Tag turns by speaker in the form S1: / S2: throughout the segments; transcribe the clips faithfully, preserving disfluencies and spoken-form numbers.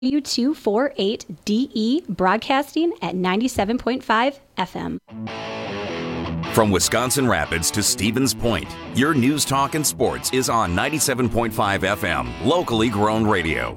S1: U two forty-eight D E, broadcasting at ninety-seven point five F M.
S2: From Wisconsin Rapids to Stevens Point, your news, talk, and sports is on ninety-seven point five F M, locally grown radio.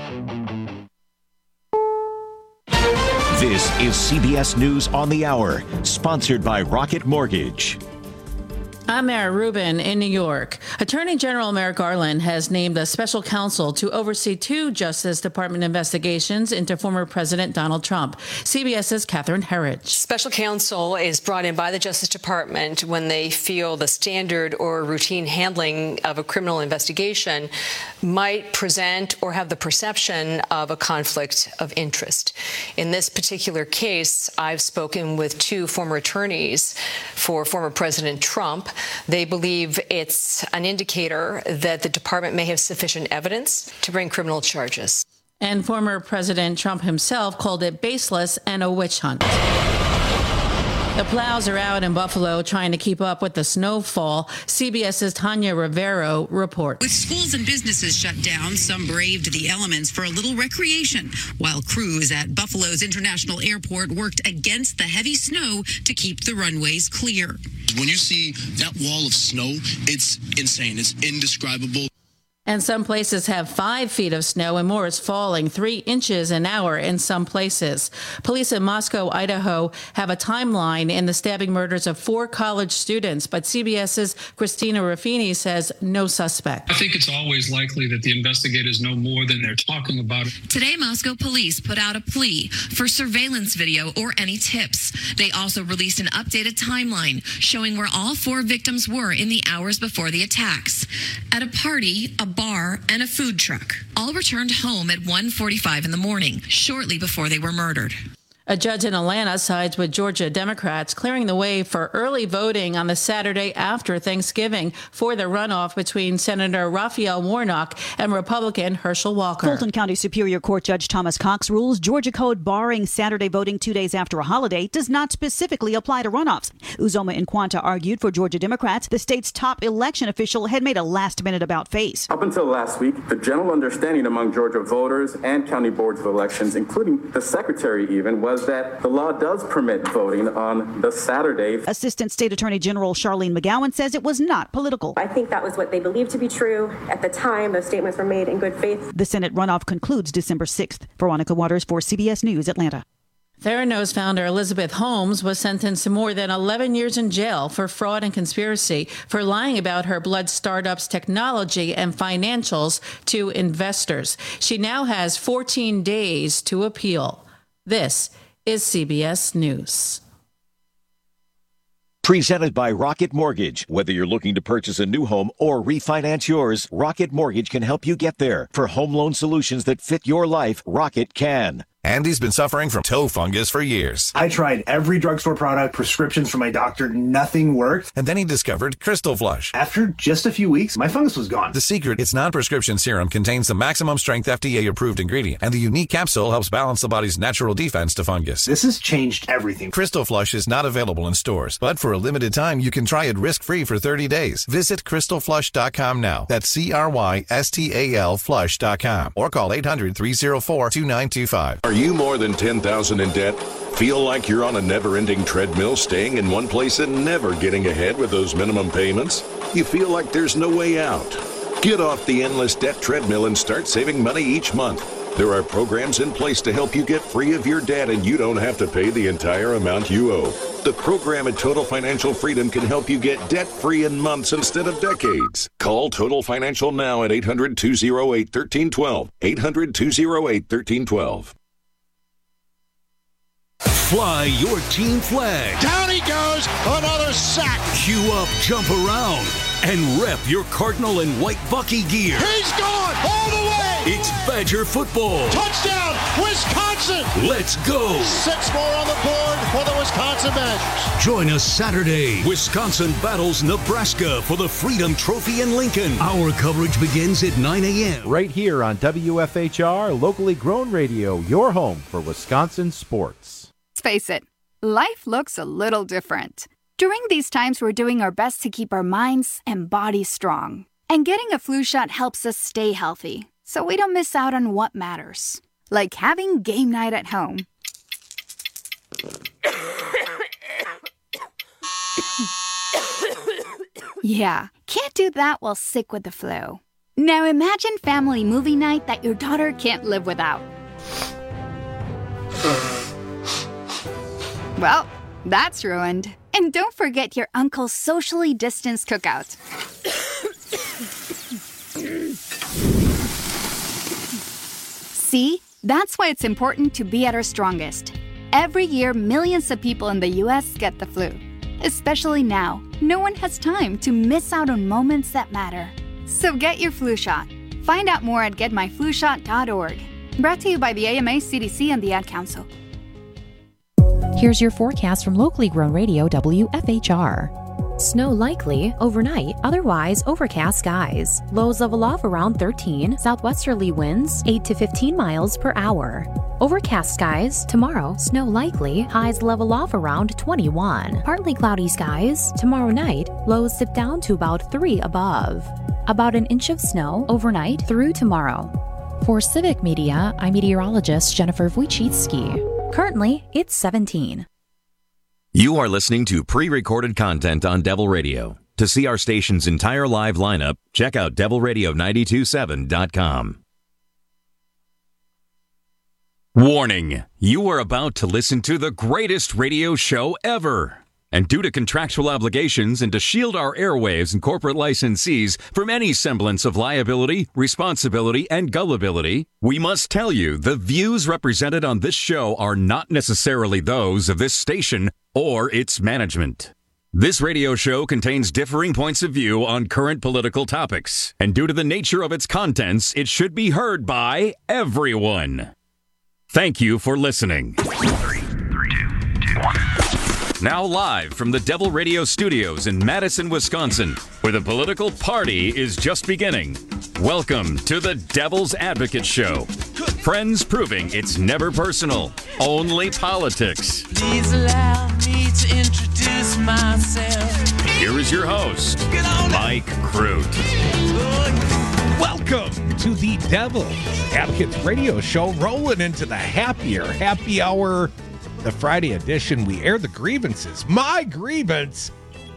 S3: This is C B S News on the Hour, sponsored by Rocket Mortgage.
S4: I'm Mara Rubin in New York. Attorney General Merrick Garland has named a special counsel to oversee two Justice Department investigations into former President Donald Trump. CBS's Catherine Herridge.
S5: Special counsel is brought in by the Justice Department when they feel the standard or routine handling of a criminal investigation might present or have the perception of a conflict of interest. In this particular case, I've spoken with two former attorneys for former President Trump. They believe it's an indicator that the department may have sufficient evidence to bring criminal charges.
S4: And former President Trump himself called it baseless and a witch hunt. The plows are out in Buffalo trying to keep up with the snowfall. CBS's Tanya Rivero reports.
S6: With schools and businesses shut down, some braved the elements for a little recreation, while crews at Buffalo's International Airport worked against the heavy snow to keep the runways clear.
S7: When you see that wall of snow, it's insane. It's indescribable.
S4: And some places have five feet of snow and more is falling, three inches an hour in some places. Police in Moscow, Idaho have a timeline in the stabbing murders of four college students, but CBS's Christina Ruffini says no suspect.
S8: I think it's always likely that the investigators know more than they're talking about.
S6: Today, Moscow police put out a plea for surveillance video or any tips. They also released an updated timeline showing where all four victims were in the hours before the attacks. At a party, a bar, and a food truck. All returned home at one forty-five in the morning, shortly before they were murdered.
S4: A judge in Atlanta sides with Georgia Democrats, clearing the way for early voting on the Saturday after Thanksgiving for the runoff between Senator Raphael Warnock and Republican Herschel Walker.
S9: Fulton County Superior Court Judge Thomas Cox rules Georgia code barring Saturday voting two days after a holiday does not specifically apply to runoffs. Uzoma Nkwanta argued for Georgia Democrats the state's top election official had made a last-minute about-face.
S10: Up until last week, the general understanding among Georgia voters and county boards of elections, including the secretary even, was that the law does permit voting on the Saturday.
S9: Assistant State Attorney General Charlene McGowan says it was not political.
S11: I think that was what they believed to be true at the time. Those statements were made in good faith.
S9: The Senate runoff concludes December sixth. Veronica Waters for C B S News, Atlanta.
S4: Theranos founder Elizabeth Holmes was sentenced to more than eleven years in jail for fraud and conspiracy for lying about her blood startup's technology and financials to investors. She now has fourteen days to appeal. This is C B S News.
S3: Presented by Rocket Mortgage. Whether you're looking to purchase a new home or refinance yours, Rocket Mortgage can help you get there. For home loan solutions that fit your life, Rocket can.
S12: Andy's been suffering from toe fungus for years.
S13: I tried every drugstore product, prescriptions from my doctor, nothing worked.
S12: And then he discovered Crystal Flush.
S13: After just a few weeks, my fungus was gone.
S12: The secret, its non-prescription serum contains the maximum strength F D A-approved ingredient, and the unique capsule helps balance the body's natural defense to fungus.
S13: This has changed everything.
S12: Crystal Flush is not available in stores, but for a limited time, you can try it risk-free for thirty days. Visit crystal flush dot com now. That's C R Y S T A L flush dot com. Or call eight hundred, three oh four, two nine two five.
S14: Are you more than ten thousand dollars in debt? Feel like you're on a never-ending treadmill, staying in one place and never getting ahead with those minimum payments? You feel like there's no way out? Get off the endless debt treadmill and start saving money each month. There are programs in place to help you get free of your debt, and you don't have to pay the entire amount you owe. The program at Total Financial Freedom can help you get debt-free in months instead of decades. Call Total Financial now at eight hundred, two oh eight, one three one two. eight hundred, two oh eight, one three one two.
S15: Fly your team flag.
S16: Down he goes, another sack.
S15: Cue up, jump around, and rep your Cardinal and white Bucky gear.
S16: He's gone all the way.
S15: It's Badger football.
S16: Touchdown, Wisconsin.
S15: Let's go.
S16: Six more on the board for the Wisconsin Badgers.
S15: Join us Saturday. Wisconsin battles Nebraska for the Freedom Trophy in Lincoln. Our coverage begins at nine a.m.
S17: Right here on W F H R, locally grown radio, your home for Wisconsin sports.
S18: Let's face it, life looks a little different. During these times, we're doing our best to keep our minds and bodies strong. And getting a flu shot helps us stay healthy, so we don't miss out on what matters. like having game night at home. Yeah, can't do that while sick with the flu. Now imagine family movie night that your daughter can't live without. Well, that's ruined. And don't forget your uncle's socially distanced cookout. See? That's why it's important to be at our strongest. Every year, millions of people in the U S get the flu. Especially now, no one has time to miss out on moments that matter. So get your flu shot. Find out more at get my flu shot dot org. Brought to you by the A M A, C D C, and the Ad Council.
S19: Here's your forecast from locally grown radio W F H R. Snow likely overnight, otherwise overcast skies. Lows level off around thirteen, southwesterly winds eight to fifteen miles per hour. Overcast skies tomorrow, snow likely, highs level off around twenty-one. Partly cloudy skies tomorrow night, lows dip down to about three above. About an inch of snow overnight through tomorrow. For Civic Media, I'm meteorologist Jennifer Wojcicki. Currently, it's seventeen.
S2: You are listening to pre-recorded content on Devil Radio. To see our station's entire live lineup, check out devil radio nine two seven dot com. Warning, you are about to listen to the greatest radio show ever. And due to contractual obligations and to shield our airwaves and corporate licensees from any semblance of liability, responsibility, and gullibility, we must tell you the views represented on this show are not necessarily those of this station or its management. This radio show contains differing points of view on current political topics, and due to the nature of its contents, it should be heard by everyone. Thank you for listening. Three, three, two, two, one. Now live from the Devil Radio Studios in Madison, Wisconsin, where the political party is just beginning. Welcome to the Devil's Advocate Show. Friends proving it's never personal, only politics.
S20: Please allow me to introduce myself.
S2: Here is your host, Mike Crute.
S21: Welcome to the Devil's Advocates Radio Show, rolling into the happier happy hour. The Friday edition, we air the grievances. My grievance,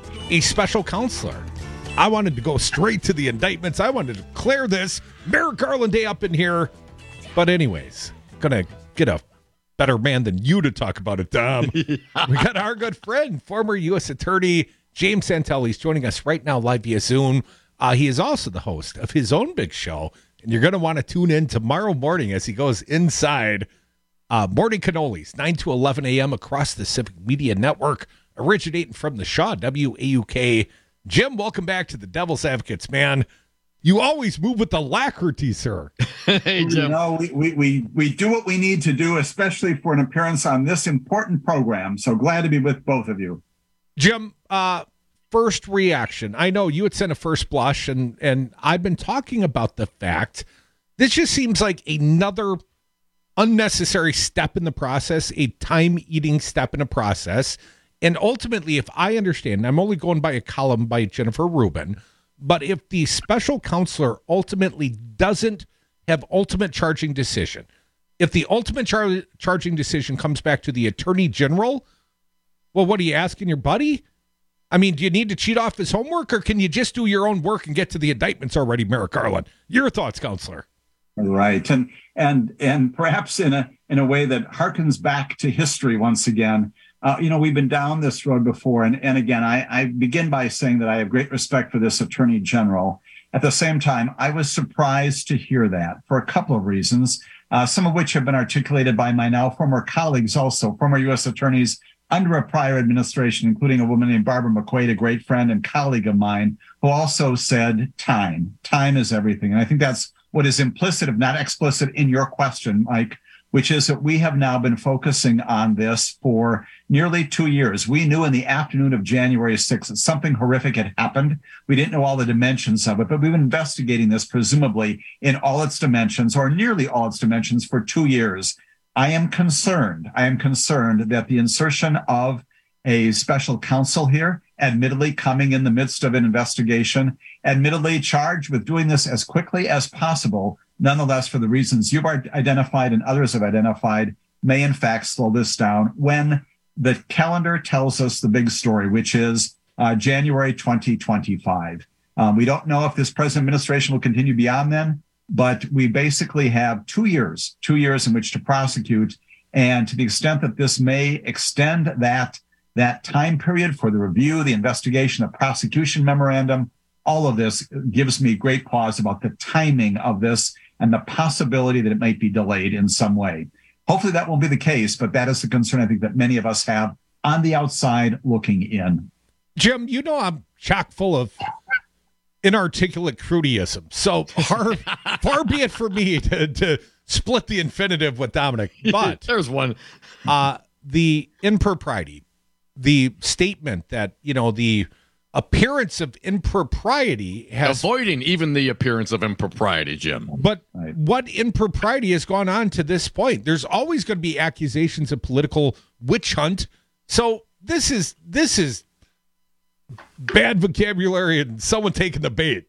S21: a special counselor. I wanted to go straight to the indictments. I wanted to declare this Merrick Garland Day up in here. But anyways, gonna get a better man than you to talk about it, Dom. Yeah. We got our good friend, former U S Attorney James Santel. He's joining us right now live via Zoom. Uh, he is also the host of his own big show, and you're going to want to tune in tomorrow morning as he goes inside Uh, Morning Cannolis, nine to eleven a.m. across the Civic Media Network, originating from the Shaw, W A U K. Jim, welcome back to the Devil's Advocates, man. You always move with alacrity, sir.
S22: Hey, Jim. You know, we, we, we, we do what we need to do, especially for an appearance on this important program. So glad to be with both of you.
S21: Jim, uh, first reaction. I know you had sent a first blush, and, and I've been talking about the fact this just seems like another unnecessary step in the process, a time-eating step in a process. And ultimately, if I understand, I'm only going by a column by Jennifer Rubin, but if the special counselor ultimately doesn't have ultimate charging decision, if the ultimate char- charging decision comes back to the attorney general, well, what are you asking your buddy? I mean, do you need to cheat off his homework, or can you just do your own work and get to the indictments already, Merrick Garland? Your thoughts, counselor?
S22: Right. And and and perhaps in a in a way that harkens back to history once again. Uh, you know, we've been down this road before. And, and again, I, I begin by saying that I have great respect for this attorney general. At the same time, I was surprised to hear that for a couple of reasons, uh, some of which have been articulated by my now former colleagues, also former U S attorneys under a prior administration, including a woman named Barbara McQuaid, a great friend and colleague of mine, who also said time. Time is everything. And I think that's what is implicit, if not explicit, in your question, Mike, which is that we have now been focusing on this for nearly two years. We knew in the afternoon of January sixth that something horrific had happened. We didn't know all the dimensions of it, but we've been investigating this presumably in all its dimensions, or nearly all its dimensions, for two years. I am concerned. I am concerned that the insertion of a special counsel here, admittedly coming in the midst of an investigation, admittedly charged with doing this as quickly as possible, nonetheless, for the reasons you've identified and others have identified, may in fact slow this down when the calendar tells us the big story, which is uh, January twenty twenty-five. Um, we don't know if this present administration will continue beyond then, but we basically have two years, two years in which to prosecute. And to the extent that this may extend that, that time period for the review, the investigation, the prosecution memorandum, all of this gives me great pause about the timing of this and the possibility that it might be delayed in some way. Hopefully that won't be the case, but that is the concern I think that many of us have on the outside looking in.
S21: Jim, you know I'm chock full of inarticulate crudeism, so far, far be it for me to, to split the infinitive with Dominic. But
S1: there's one.
S21: Uh, the impropriety, the statement that, you know, the appearance of impropriety has...
S1: Avoiding even the appearance of impropriety, Jim.
S21: But right. What impropriety has gone on to this point? There's always going to be accusations of political witch hunt. So this is this is bad vocabulary and someone taking the bait.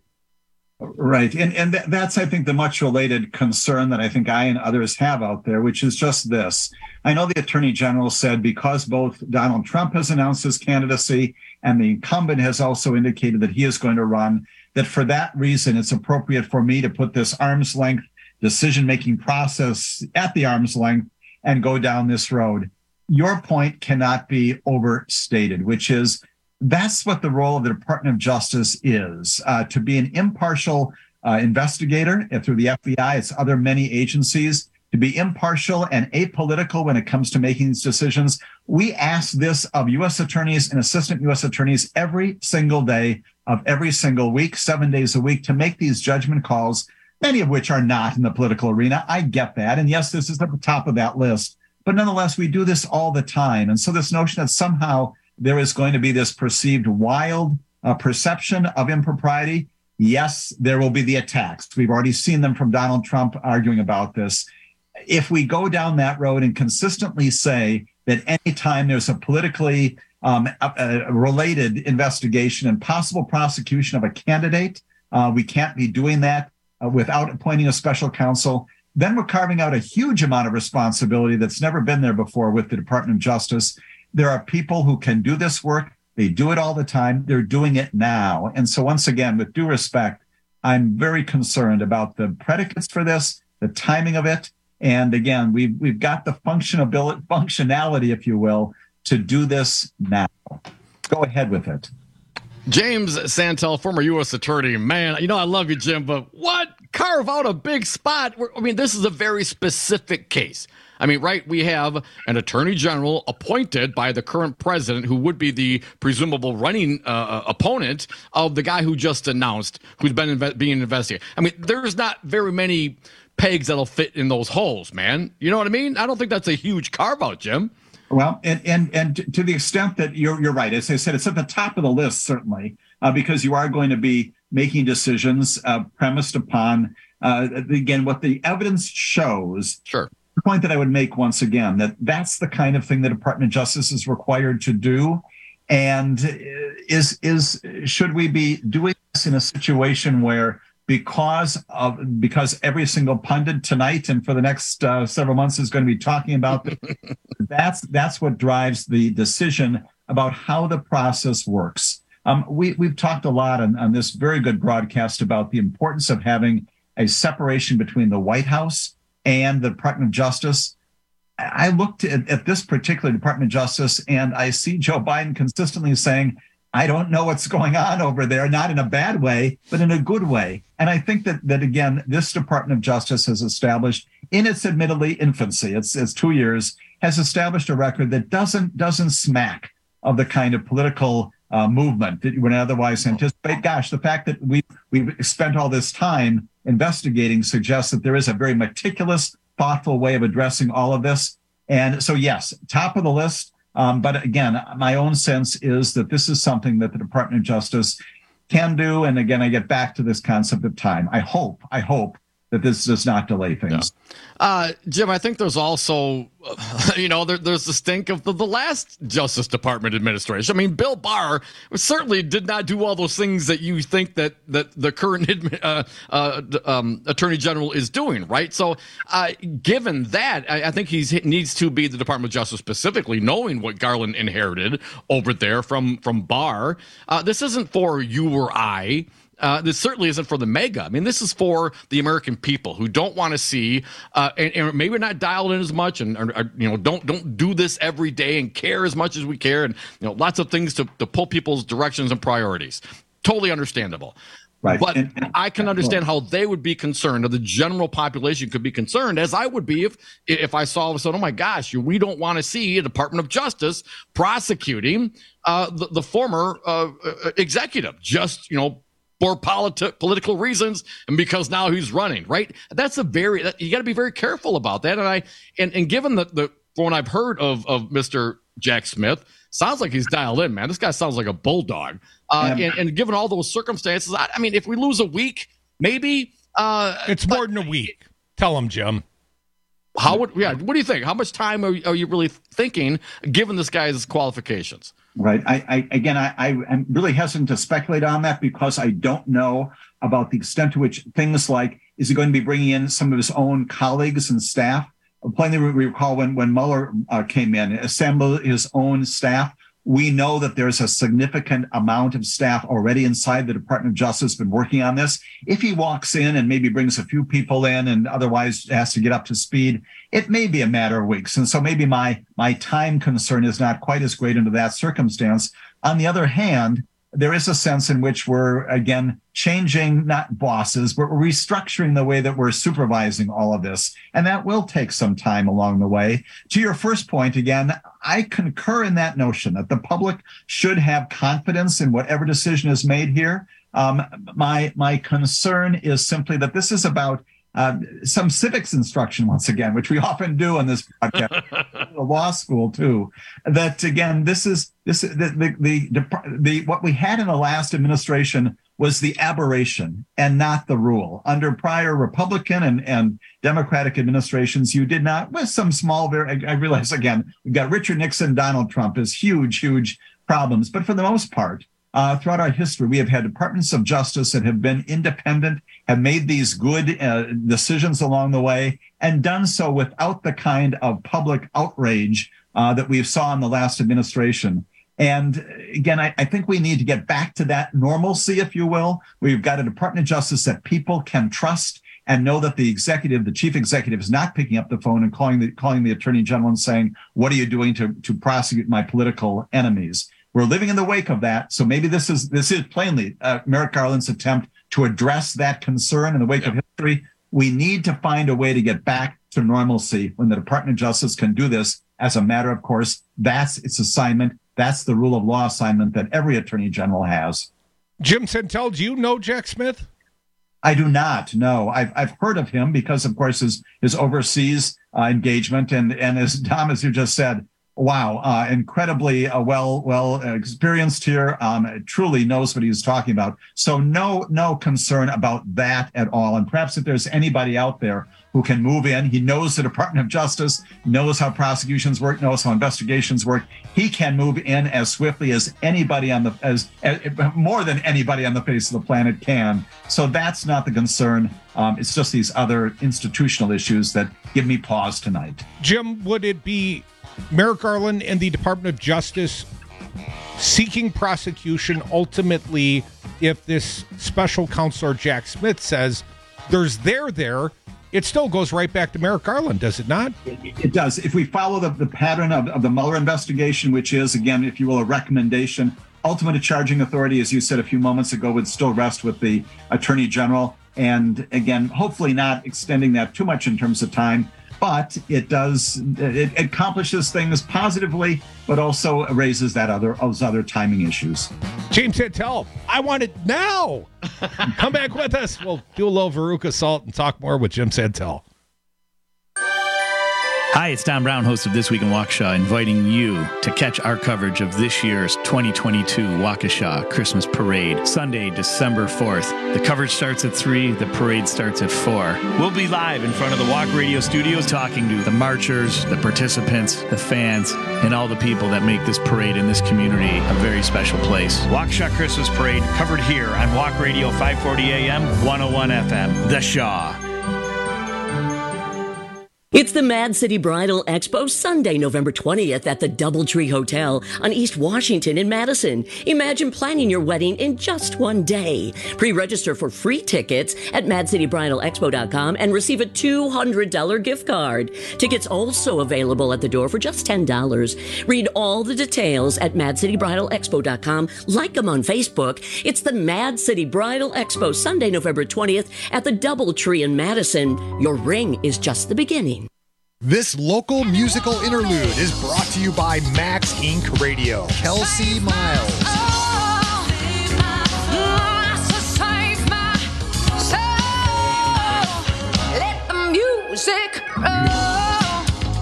S22: Right. And and th- that's, I think, the much related concern that I think I and others have out there, which is just this. I know the Attorney General said because both Donald Trump has announced his candidacy and the incumbent has also indicated that he is going to run, that for that reason, it's appropriate for me to put this arm's length decision-making process at the arm's length and go down this road. Your point cannot be overstated, which is that's what the role of the Department of Justice is, uh, to be an impartial uh, investigator through the F B I, its other many agencies, to be impartial and apolitical when it comes to making these decisions. We ask this of U S attorneys and assistant U S attorneys every single day of every single week, seven days a week, to make these judgment calls, many of which are not in the political arena. I get that. And yes, this is at the top of that list. But nonetheless, we do this all the time. And so this notion that somehow there is going to be this perceived wild uh, perception of impropriety, yes, there will be the attacks. We've already seen them from Donald Trump arguing about this. If we go down that road and consistently say that anytime there's a politically um, uh, related investigation and possible prosecution of a candidate, uh, we can't be doing that uh, without appointing a special counsel, then we're carving out a huge amount of responsibility that's never been there before with the Department of Justice. There are people who can do this work. They do it all the time. They're doing it now. And so once again, with due respect, I'm very concerned about the predicates for this, the timing of it. And again, we've, we've got the functionability, functionality, if you will, to do this now. Go ahead with it.
S1: James Santel, former U S attorney. Man, you know, I love you, Jim, but what? Carve out a big spot. I mean, this is a very specific case. I mean, right, we have an attorney general appointed by the current president who would be the presumable running uh, opponent of the guy who just announced, who's been inve- being investigated. I mean, there's not very many pegs that'll fit in those holes, man. You know what I mean? I don't think that's a huge carve-out, Jim.
S22: Well, and and and to the extent that you're you're right, as I said, it's at the top of the list, certainly, uh, because you are going to be making decisions uh, premised upon, uh, again, what the evidence shows.
S1: Sure.
S22: The point that I would make once again, that that's the kind of thing the Department of Justice is required to do. And is is should we be doing this in a situation where because of because every single pundit tonight and for the next uh, several months is going to be talking about this, that's that's what drives the decision about how the process works. Um, we we've talked a lot on, on this very good broadcast about the importance of having a separation between the White House and the Department of Justice. I looked at, at this particular Department of Justice and I see Joe Biden consistently saying, I don't know what's going on over there, not in a bad way, but in a good way. And I think that, that again, this Department of Justice has established in its admittedly infancy, it's, it's two years, has established a record that doesn't, doesn't smack of the kind of political uh, movement that you would otherwise anticipate. Gosh, the fact that we, we've spent all this time investigating suggests that there is a very meticulous, thoughtful way of addressing all of this. And so, yes, top of the list. Um, but again, my own sense is that this is something that the Department of Justice can do. And again, I get back to this concept of time. I hope, I hope that this does not delay things.
S1: Yeah. Uh, Jim, I think there's also, uh, you know, there, there's the stink of the, the last Justice Department administration. I mean, Bill Barr certainly did not do all those things that you think that that the current uh, uh, um, Attorney General is doing, right? So, uh, given that, I, I think he needs to be the Department of Justice specifically, knowing what Garland inherited over there from from Barr. Uh, this isn't for you or I. Uh, this certainly isn't for the mega. I mean, this is for the American people who don't want to see, uh, and, and maybe not dialed in as much, and or, or, you know, don't don't do this every day and care as much as we care, and you know, lots of things to, to pull people's directions and priorities. Totally understandable.
S22: Right.
S1: But
S22: and, and,
S1: I can understand how they would be concerned, or the general population could be concerned, as I would be if if I saw all of a sudden, oh my gosh, we don't want to see a Department of Justice prosecuting uh, the, the former uh, executive, just, you know, for politi- political reasons, and because now he's running, right? That's a very, you got to be very careful about that. And I, and, and given the, the, from what I've heard of, of Mister Jack Smith, sounds like he's dialed in, man. This guy sounds like a bulldog. Uh, and, and given all those circumstances, I, I mean, if we lose a week, maybe. Uh,
S21: it's more than a week. Tell him, Jim.
S1: How would, yeah, what do you think? How much time are, are you really thinking, given this guy's qualifications?
S22: Right. I, I again, I, I am really hesitant to speculate on that because I don't know about the extent to which things like, is he going to be bringing in some of his own colleagues and staff? Plainly, we recall when, when Mueller uh, came in, assembled his own staff. We know that there's a significant amount of staff already inside the Department of Justice been working on this. If he walks in and maybe brings a few people in and otherwise has to get up to speed, it may be a matter of weeks. And so maybe my, my time concern is not quite as great under that circumstance. On the other hand, there is a sense in which we're, again, changing, not bosses, but we're restructuring the way that we're supervising all of this. And that will take some time along the way. To your first point, again, I concur in that notion that the public should have confidence in whatever decision is made here. Um, my, my concern is simply that this is about Uh, some civics instruction, once again, which we often do on this podcast, the law school too. That again, this is this the, the the the what we had in the last administration was the aberration and not the rule. Under prior Republican and and Democratic administrations, you did not, with some small. Very, I realize again, we've got Richard Nixon, Donald Trump as huge, huge problems, but for the most part. Uh, throughout our history, we have had departments of justice that have been independent, have made these good uh, decisions along the way, and done so without the kind of public outrage uh, that we saw in the last administration. And again, I, I think we need to get back to that normalcy, if you will. We've got a Department of Justice that people can trust and know that the executive, the chief executive, is not picking up the phone and calling the calling the attorney general and saying, "What are you doing to to prosecute my political enemies?" We're living in the wake of that. So maybe this is this is plainly uh, Merrick Garland's attempt to address that concern in the wake yeah. of history. We need to find a way to get back to normalcy when the Department of Justice can do this as a matter of course. That's its assignment. That's the rule of law assignment that every attorney general has.
S21: Jim Santel, do you know Jack Smith?
S22: I do not. No, I've I've heard of him because, of course, his his overseas uh, engagement and and as Tom, as you just said. Wow, uh, incredibly uh, well well experienced here. Um, truly knows what he's talking about. So no no concern about that at all. And perhaps if there's anybody out there who can move in, he knows the Department of Justice, knows how prosecutions work, knows how investigations work. He can move in as swiftly as anybody on the as, as more than anybody on the face of the planet can. So that's not the concern. Um, it's just these other institutional issues that give me pause tonight.
S21: Jim, would it be Merrick Garland and the Department of Justice seeking prosecution ultimately if this special counselor Jack Smith says there's there there, it still goes right back to Merrick Garland, does it not?
S22: It, it does. If we follow the, the pattern of, of the Mueller investigation, which is, again, if you will, a recommendation, ultimate charging authority, as you said a few moments ago, would still rest with the Attorney General. And again, hopefully not extending that too much in terms of time. But it does, it accomplishes things positively, but also raises that other, those other timing issues.
S21: James Santel, I want it now. Come back with us. We'll do a little Veruca Salt and talk more with Jim Santel.
S5: Hi, it's Tom Brown, host of This Week in Waukesha, inviting you to catch our coverage of this year's twenty twenty-two Waukesha Christmas Parade, Sunday, December fourth. The coverage starts at three, the parade starts at four. We'll be live in front of the Walk Radio studios talking to the marchers, the participants, the fans, and all the people that make this parade in this community a very special place. Waukesha Christmas Parade, covered here on Walk Radio five forty A M, one oh one F M, The Shaw.
S7: It's the Mad City Bridal Expo, Sunday, November twentieth at the Doubletree Hotel on East Washington in Madison. Imagine planning your wedding in just one day. Pre-register for free tickets at mad city bridal expo dot com and receive a two hundred dollars gift card. Tickets also available at the door for just ten dollars. Read all the details at mad city bridal expo dot com. Like them on Facebook. It's the Mad City Bridal Expo, Sunday, November twentieth at the Doubletree in Madison. Your ring is just the beginning.
S23: This local musical interlude is brought to you by Max Incorporated Radio. Kelsey Miles.
S24: Let the music roll.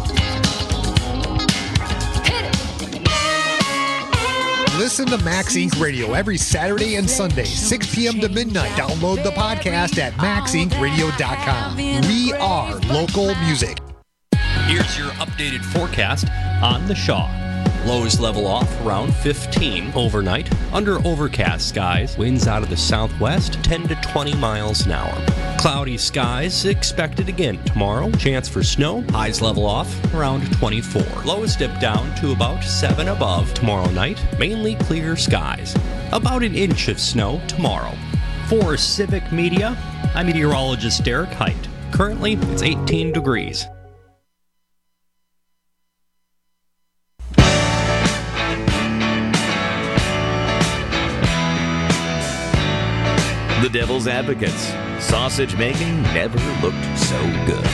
S23: Listen to Max Incorporated Radio every Saturday and Sunday, six p.m. to midnight. Download the podcast at max inc radio dot com. We are local music.
S25: Here's your updated forecast on the Shaw. Lows level off around fifteen overnight. Under overcast skies, winds out of the southwest ten to twenty miles an hour. Cloudy skies expected again tomorrow. Chance for snow. Highs level off around twenty-four. Lows dip down to about seven above tomorrow night. Mainly clear skies. About an inch of snow tomorrow. For Civic Media, I'm meteorologist Derek Height. Currently, it's eighteen degrees.
S3: The Devil's Advocates. Sausage making never looked so good.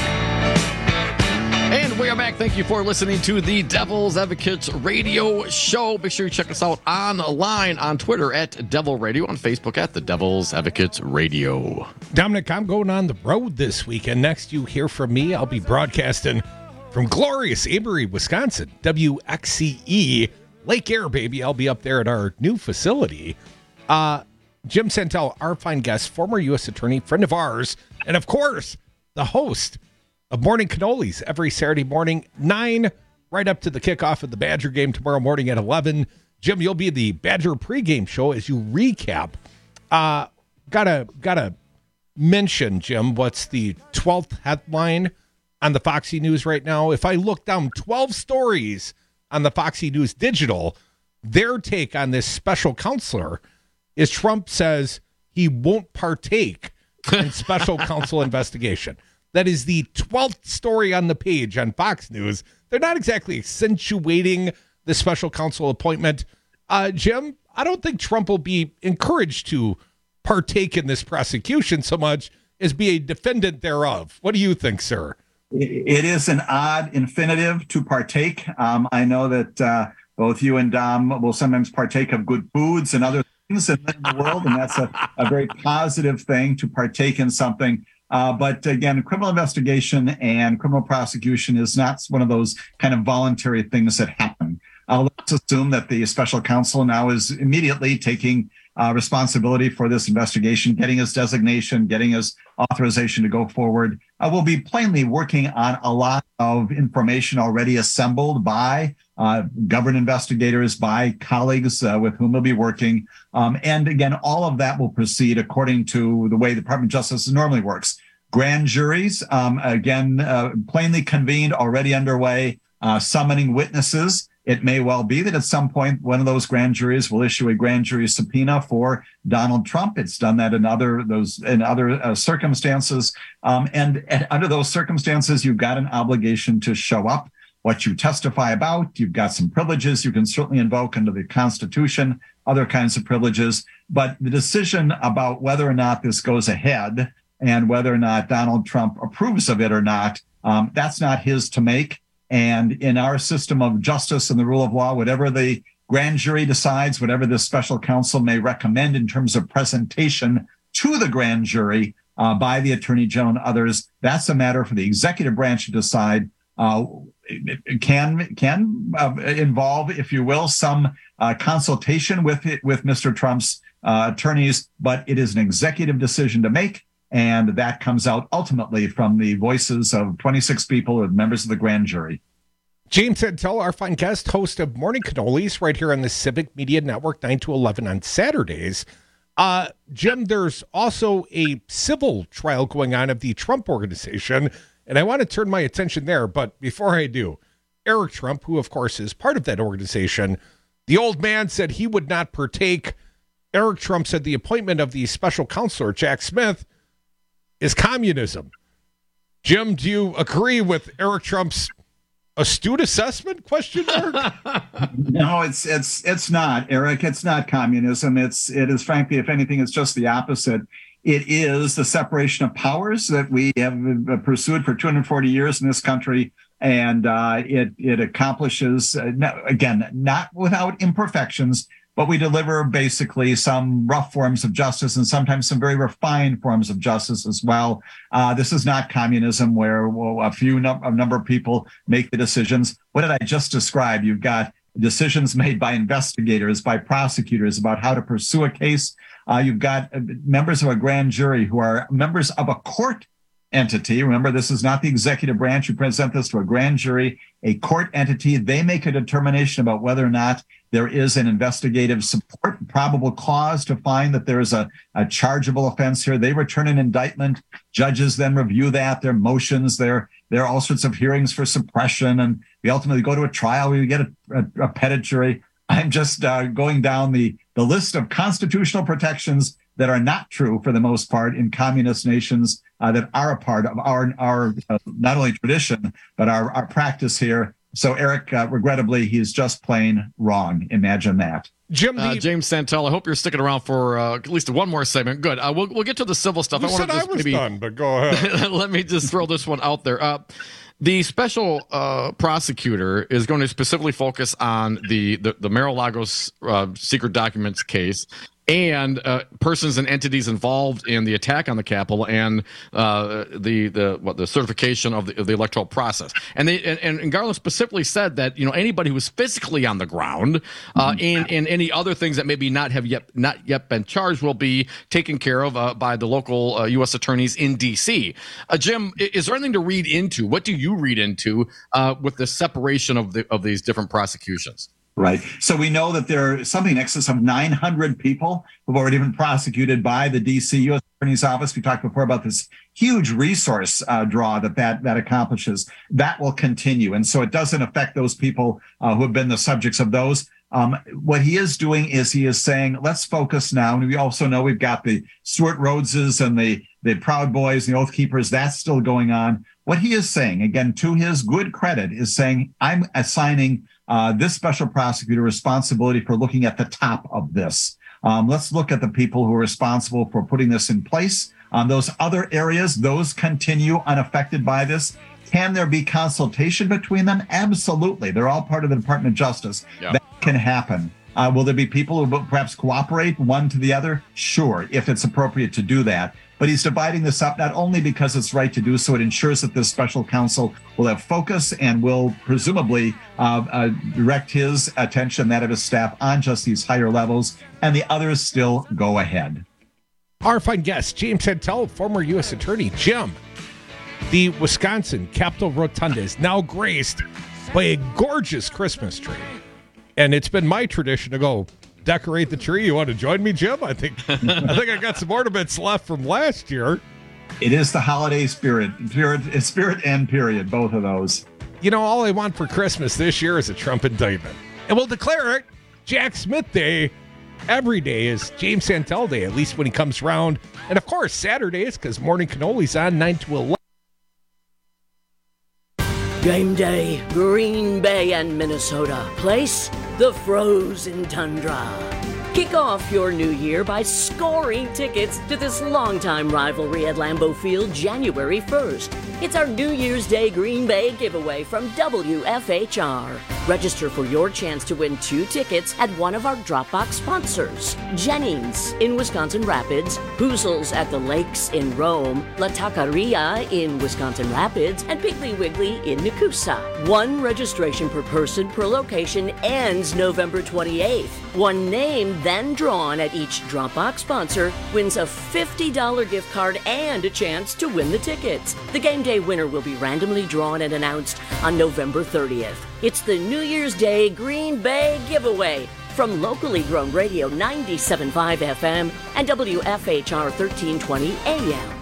S1: And we are back. Thank you for listening to the Devil's Advocates Radio Show. Make sure you check us out online on Twitter at Devil Radio, on Facebook at the Devil's Advocates Radio.
S21: Dominic, I'm going on the road this weekend. Next you hear from me, I'll be broadcasting from glorious Amory, Wisconsin. W X C E, Lake Air, baby. I'll be up there at our new facility. Uh, Jim Santel, our fine guest, former U S attorney, friend of ours, and of course, the host of Morning Cannolis every Saturday morning, nine, right up to the kickoff of the Badger game tomorrow morning at eleven. Jim, you'll be the Badger pregame show as you recap. Uh, gotta, gotta mention, Jim, what's the twelfth headline on the Foxy News right now? If I look down twelve stories on the Foxy News Digital, their take on this special counselor is Trump says he won't partake in special counsel investigation. That is the twelfth story on the page on Fox News. They're not exactly accentuating the special counsel appointment. Uh, Jim, I don't think Trump will be encouraged to partake in this prosecution so much as be a defendant thereof. What do you think, sir?
S22: It is an odd infinitive to partake. Um, I know that uh, both you and Dom will sometimes partake of good foods and other things in the world, and that's a, a very positive thing to partake in something. Uh, but again, criminal investigation and criminal prosecution is not one of those kind of voluntary things that happen. Uh, let's assume that the special counsel now is immediately taking uh, responsibility for this investigation, getting his designation, getting his authorization to go forward. Uh, we'll be plainly working on a lot of information already assembled by uh, government investigators, by colleagues uh, with whom we'll be working. Um, and again, all of that will proceed according to the way the Department of Justice normally works. Grand juries, um, again, uh, plainly convened, already underway, uh, summoning witnesses. It may well be that at some point, one of those grand juries will issue a grand jury subpoena for Donald Trump. It's done that in other those in other uh, circumstances. Um, and, and under those circumstances, you've got an obligation to show up. What you testify about, you've got some privileges you can certainly invoke under the Constitution, other kinds of privileges. But the decision about whether or not this goes ahead and whether or not Donald Trump approves of it or not, um, that's not his to make. And in our system of justice and the rule of law, whatever the grand jury decides, whatever the special counsel may recommend in terms of presentation to the grand jury uh, by the attorney general and others, that's a matter for the executive branch to decide. Uh, can can uh, involve, if you will, some uh, consultation with it, with Mister Trump's uh, attorneys, but it is an executive decision to make, and that comes out ultimately from the voices of twenty-six people or members of the grand jury.
S21: James Santel, our fine guest, host of Morning Cannolis right here on the Civic Media Network, nine to eleven on Saturdays. Uh, Jim, there's also a civil trial going on of the Trump Organization, and I want to turn my attention there. But before I do, Eric Trump, who, of course, is part of that organization, the old man said he would not partake. Eric Trump said the appointment of the special counselor, Jack Smith, is communism. Jim, do you agree with Eric Trump's astute assessment? Question mark.
S22: No, it's it's it's not, Eric. It's not communism. It's it is frankly, if anything, it's just the opposite. It is the separation of powers that we have pursued for two hundred forty years in this country, and uh, it it accomplishes uh, again not without imperfections. But we deliver basically some rough forms of justice and sometimes some very refined forms of justice as well. Uh, this is not communism where well, a few num- a number of people make the decisions. What did I just describe? You've got decisions made by investigators, by prosecutors about how to pursue a case. Uh, you've got members of a grand jury who are members of a court entity. Remember, this is not the executive branch. You present this to a grand jury, a court entity. They make a determination about whether or not there is an investigative support, probable cause to find that there is a, a chargeable offense here. They return an indictment. Judges then review that, their motions, there, there are all sorts of hearings for suppression, and we ultimately go to a trial. We get a, a, a petit jury. I'm just uh, going down the, the list of constitutional protections that are not true for the most part in communist nations uh, that are a part of our, our uh, not only tradition, but our, our practice here. So, Eric, uh, regrettably, he's just plain wrong. Imagine that.
S21: Jim,
S1: uh, James Santel, I hope you're sticking around for uh, at least one more segment. Good. Uh, we'll we'll get to the civil stuff.
S21: You
S1: I
S21: said
S1: to
S21: I
S1: just
S21: was
S1: maybe,
S21: done, but go ahead.
S1: Let me just throw this one out there. Uh, the special uh, prosecutor is going to specifically focus on the the, the Mar-a-Lago uh, secret documents case and uh, persons and entities involved in the attack on the Capitol and uh, the the what the certification of the, of the electoral process. And they and, and Garland specifically said that you know anybody who was physically on the ground uh, and and any other things that maybe not have yet not yet been charged will be taken care of uh, by the local uh, U S attorneys in D C. Uh, Jim, is there anything to read into? What do you read into uh, with the separation of the of these different prosecutions?
S22: Right. So we know that there are something in excess of nine hundred people who've already been prosecuted by the D C U S Attorney's Office. We talked before about this huge resource uh, draw that, that that accomplishes. That will continue. And so it doesn't affect those people uh, who have been the subjects of those. Um, what he is doing is he is saying, let's focus now. And we also know we've got the Stuart Rhodeses and the, the Proud Boys, the Oath Keepers. That's still going on. What he is saying, again, to his good credit, is saying, I'm assigning Uh, this special prosecutor responsibility for looking at the top of this. Um, let's look at the people who are responsible for putting this in place. Um, those other areas, those continue unaffected by this. Can there be consultation between them? Absolutely. They're all part of the Department of Justice. Yeah. That can happen. Uh, will there be people who will perhaps cooperate one to the other? Sure, if it's appropriate to do that. But he's dividing this up not only because it's right to do so, it ensures that this special counsel will have focus and will presumably uh, uh, direct his attention, that of his staff, on just these higher levels, and the others still go ahead.
S21: Our fine guest, James Santel, former U S Attorney. Jim, the Wisconsin Capitol Rotunda is now graced by a gorgeous Christmas tree. And it's been my tradition to go decorate the tree. You want to join me, Jim? I think I think I got some ornaments left from last year.
S22: It is the holiday spirit, spirit, spirit and period, both of those.
S21: You know, all I want for Christmas this year is a Trump indictment. And we'll declare it Jack Smith Day. Every day is James Santel Day, at least when he comes around. And, of course, Saturdays, because Morning Cannolis on nine to eleven.
S7: Game day, Green Bay and Minnesota. Place, the frozen tundra. Kick off your new year by scoring tickets to this longtime rivalry at Lambeau Field January first. It's our New Year's Day Green Bay giveaway from W F H R. Register for your chance to win two tickets at one of our Dropbox sponsors. Jennings in Wisconsin Rapids, Hoozles at the Lakes in Rome, La Taqueria in Wisconsin Rapids, and Piggly Wiggly in Nakusa. One registration per person per location ends November twenty-eighth. One name then drawn at each Dropbox sponsor wins a fifty dollars gift card and a chance to win the tickets. The game day winner will be randomly drawn and announced on November thirtieth. It's the New Year's Day Green Bay giveaway from locally grown radio ninety-seven point five F M and W F H R thirteen twenty A M.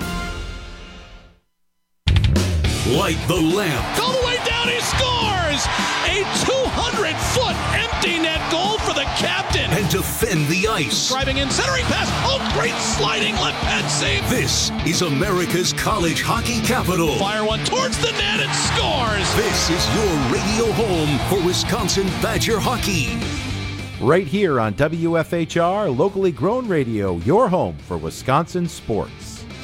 S15: Light the lamp.
S16: All the way down, he scores! A two hundred foot empty net goal for the captain.
S15: And defend the ice.
S16: Driving in, centering pass. Oh, great sliding left pad save.
S15: This is America's college hockey capital.
S16: Fire one towards the net and scores.
S15: This is your radio home for Wisconsin Badger hockey.
S17: Right here on W F H R, locally grown radio, your home for Wisconsin sports.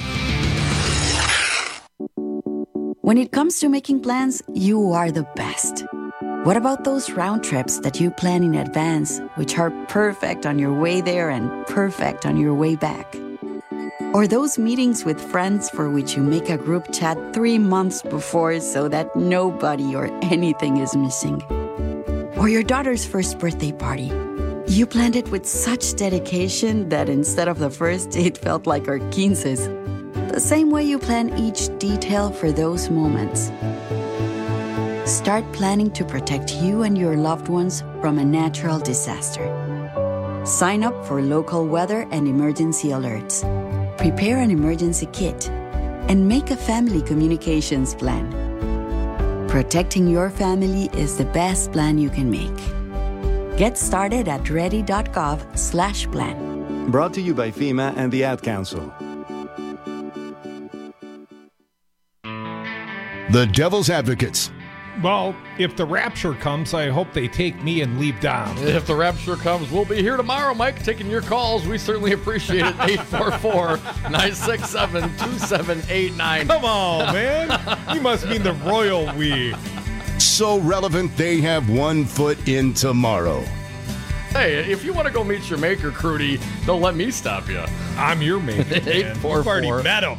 S6: When it comes to making plans, you are the best. What about those round trips that you plan in advance, which are perfect on your way there and perfect on your way back? Or those meetings with friends for which you make a group chat three months before so that nobody or anything is missing? Or your daughter's first birthday party. You planned it with such dedication that instead of the first, it felt like our quinces. The same way you plan each detail for those moments. Start planning to protect you and your loved ones from a natural disaster. Sign up for local weather and emergency alerts. Prepare an emergency kit. And make a family communications plan. Protecting your family is the best plan you can make. Get started at ready.gov slash plan.
S8: Brought to you by FEMA and the Ad Council.
S9: The Devil's Advocates.
S21: Well, if the rapture comes, I hope they take me and leave Dom.
S1: If the rapture comes, we'll be here tomorrow, Mike, taking your calls. We certainly appreciate it. eight four four, nine six seven, two seven eight nine.
S21: Come on, man. You must mean the royal we.
S9: So relevant, they have one foot in tomorrow.
S1: Hey, if you want to go meet your maker, Crudy, don't let me stop you.
S21: I'm your maker, man.
S1: eight four four.
S21: You've already met him.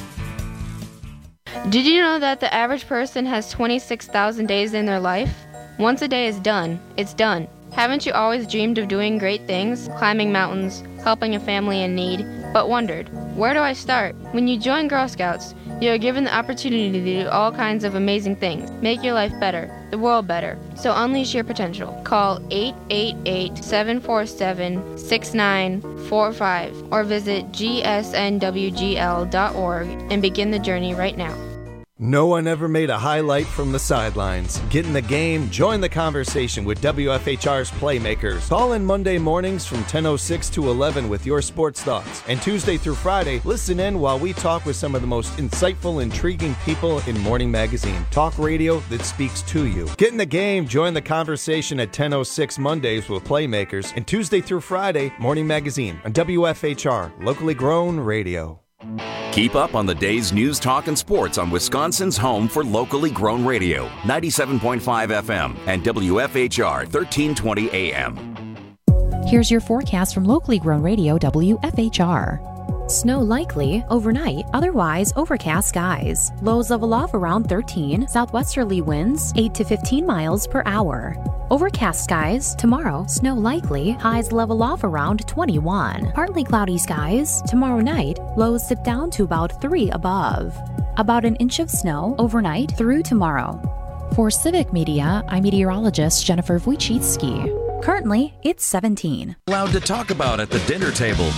S10: Did you know that the average person has twenty-six thousand days in their life? Once a day is done, it's done. Haven't you always dreamed of doing great things, climbing mountains, helping a family in need, but wondered, where do I start? When you join Girl Scouts, you are given the opportunity to do all kinds of amazing things, make your life better, the world better. So unleash your potential. Call eight eight eight, seven four seven, six nine four five or visit G S N W G L dot org and begin the journey right now.
S11: No one ever made a highlight from the sidelines. Get in the game, join the conversation with W F H R's Playmakers. Call in Monday mornings from ten oh six to eleven with your sports thoughts. And Tuesday through Friday, listen in while we talk with some of the most insightful, intriguing people in Morning Magazine. Talk radio that speaks to you. Get in the game, join the conversation at ten oh six Mondays with Playmakers. And Tuesday through Friday, Morning Magazine on W F H R, locally grown radio.
S2: Keep up on the day's news, talk, and sports on Wisconsin's home for locally grown radio, ninety-seven point five F M and W F H R thirteen twenty A M.
S19: Here's your forecast from locally grown radio W F H R. Snow likely overnight, otherwise overcast skies. Lows level off around thirteen, southwesterly winds eight to fifteen miles per hour. Overcast skies tomorrow, snow likely, highs level off around twenty-one. Partly cloudy skies tomorrow night, lows dip down to about three above. About an inch of snow overnight through tomorrow. For Civic Media, I'm meteorologist Jennifer Wojcicki. Currently, it's seventeen.
S2: Allowed to talk about at the dinner table.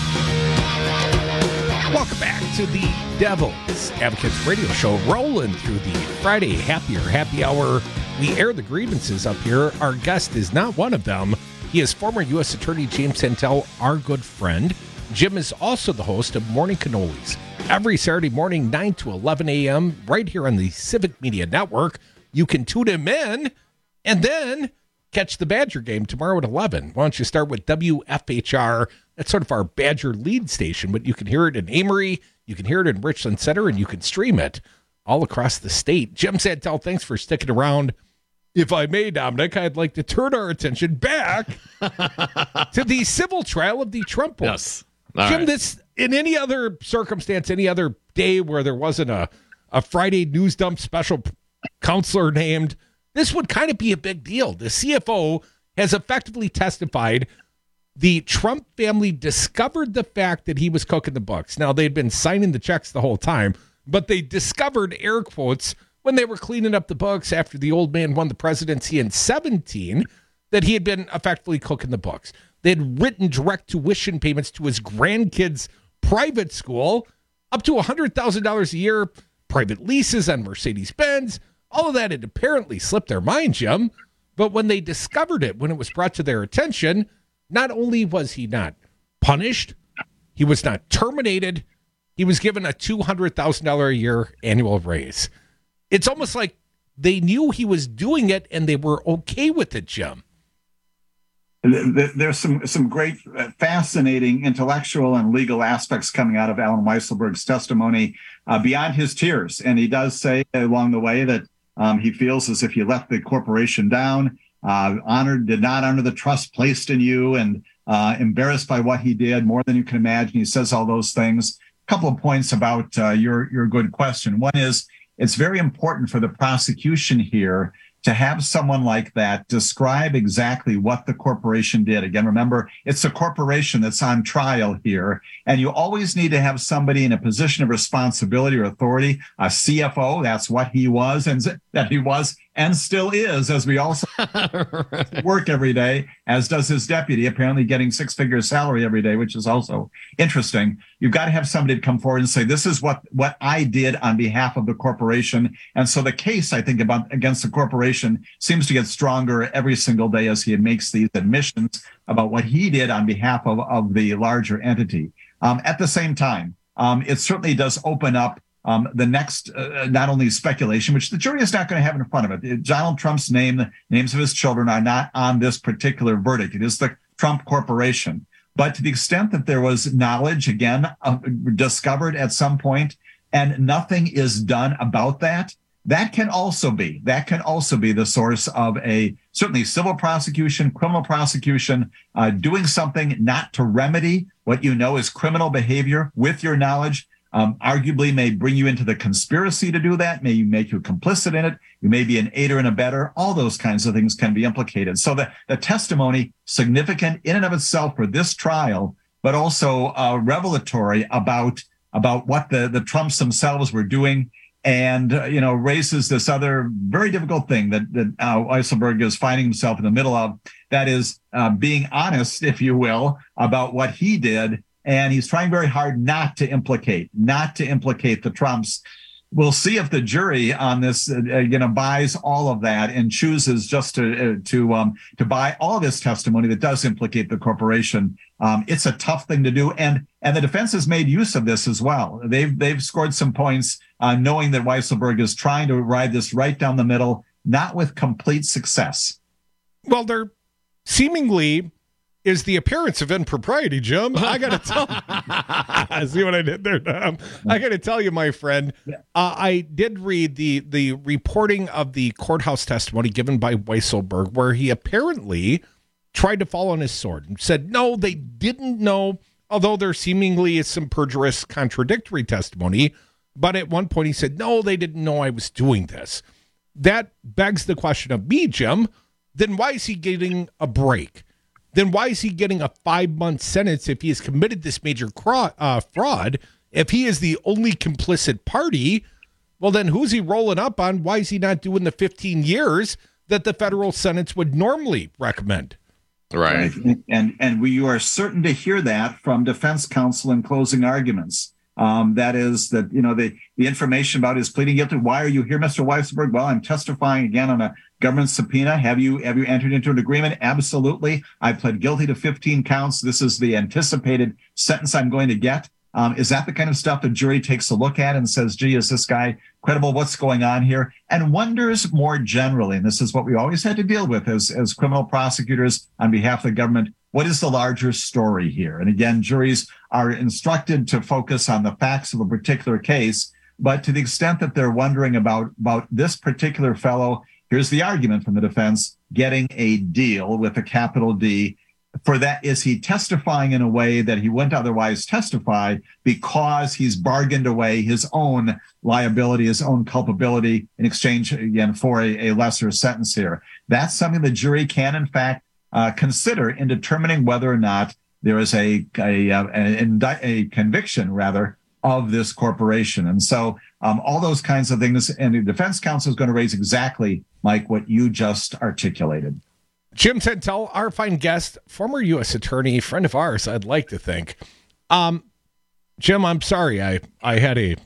S21: Welcome back to the Devil's Advocates radio show, rolling through the Friday Happier Happy Hour. We air the grievances up here. Our guest is not one of them. He is former U S Attorney James Santel, our good friend. Jim is also the host of Morning Cannolis every Saturday morning, nine to eleven A M, right here on the Civic Media Network. You can tune him in and then catch the Badger game tomorrow at eleven. Why don't you start with W F H R? That's sort of our Badger lead station, but you can hear it in Amory, you can hear it in Richland Center, and you can stream it all across the state. Jim Santel, thanks for sticking around. if I may, Dominic, I'd like to turn our attention back to the civil trial of the Trump boys.
S1: Yes. All
S21: Jim,
S1: right.
S21: this, in any other circumstance, any other day where there wasn't a, a Friday news dump special counselor named, this would kind of be a big deal. The C F O has effectively testified the Trump family discovered the fact that he was cooking the books. Now, they'd been signing the checks the whole time, but they discovered, air quotes, when they were cleaning up the books after the old man won the presidency in seventeen, that he had been effectively cooking the books. They had written direct tuition payments to his grandkids' private school, up to one hundred thousand dollars a year, private leases on Mercedes-Benz. All of that had apparently slipped their mind, Jim. But when they discovered it, when it was brought to their attention, not only was he not punished, he was not terminated, he was given a two hundred thousand dollars a year annual raise. It's almost like they knew he was doing it and they were okay with it, Jim.
S22: There's some some great, fascinating intellectual and legal aspects coming out of Alan Weisselberg's testimony uh, beyond his tears. And he does say along the way that um, he feels as if you let the corporation down, uh, honored, did not honor the trust placed in you, and uh, embarrassed by what he did more than you can imagine. He says all those things. A couple of points about uh, your, your good question. One is, it's very important for the prosecution here to have someone like that describe exactly what the corporation did. Again, remember, it's a corporation that's on trial here, and you always need to have somebody in a position of responsibility or authority, a C F O, that's what he was, and that he was and still is, as we also work every day, as does his deputy, apparently getting six-figure salary every day, which is also interesting. You've got to have somebody to come forward and say, this is what, what I did on behalf of the corporation. And so the case, I think, about against the corporation seems to get stronger every single day as he makes these admissions about what he did on behalf of, of the larger entity. Um, at the same time, um, it certainly does open up Um, the next, uh, not only speculation, which the jury is not going to have in front of it. Donald Trump's name, the names of his children are not on this particular verdict. It is the Trump Corporation. But to the extent that there was knowledge, again, uh, discovered at some point, and nothing is done about that, that can also be, that can also be the source of a certainly civil prosecution, criminal prosecution, uh, doing something not to remedy what you know is criminal behavior with your knowledge. Um, arguably may bring you into the conspiracy to do that, may make you complicit in it, you may be an aider and abetter, all those kinds of things can be implicated. So the, the testimony, significant in and of itself for this trial, but also uh, revelatory about, about what the, the Trumps themselves were doing, and, uh, you know, raises this other very difficult thing that, that uh, Weisselberg is finding himself in the middle of, that is uh, being honest, if you will, about what he did. And he's trying very hard not to implicate, not to implicate the Trumps. We'll see if the jury on this, uh, you know, buys all of that and chooses just to uh, to um, to buy all this testimony that does implicate the corporation. Um, it's a tough thing to do, and and the defense has made use of this as well. They've they've scored some points, uh, knowing that Weisselberg is trying to ride this right down the middle, not with complete success.
S21: Well, they're seemingly. Is the appearance of impropriety, Jim. I got to tell see what I did there, Tom? I got to tell you, my friend, uh, I did read the the reporting of the courthouse testimony given by Weisselberg, where he apparently tried to fall on his sword and said, no, they didn't know, although there seemingly is some perjurious contradictory testimony. But at one point he said, no, they didn't know I was doing this. That begs the question of me, Jim, then why is he getting a break? Then why is he getting a five-month sentence if he has committed this major cra- uh, fraud? If he is the only complicit party, well, then who's he rolling up on? Why is he not doing the fifteen years that the federal sentence would normally recommend?
S1: Right.
S22: And and we, you are certain to hear that from defense counsel in closing arguments. Um, that is that, you know, the, the information about his pleading guilty. Why are you here, Mister Weisselberg? Well, I'm testifying again on a government subpoena. Have you have you entered into an agreement? Absolutely. I pled guilty to fifteen counts. This is the anticipated sentence I'm going to get. Um, is that the kind of stuff the jury takes a look at and says, gee, is this guy credible? What's going on here? And wonders more generally, and this is what we always had to deal with as, as criminal prosecutors on behalf of the government, what is the larger story here? And again, juries are instructed to focus on the facts of a particular case, but to the extent that they're wondering about, about this particular fellow here's the argument from the defense, getting a deal with a capital D. For that, is he testifying in a way that he wouldn't otherwise testify because he's bargained away his own liability, his own culpability in exchange, again, for a, a lesser sentence here? That's something the jury can, in fact, uh, consider in determining whether or not there is a a, a, a, a conviction, rather, of this corporation. And so um, all those kinds of things, and the defense counsel is going to raise exactly, Mike, what you just articulated.
S21: Jim Santel, our fine guest, former U S attorney, friend of ours, I'd like to think. Um, Jim, I'm sorry. I, I had a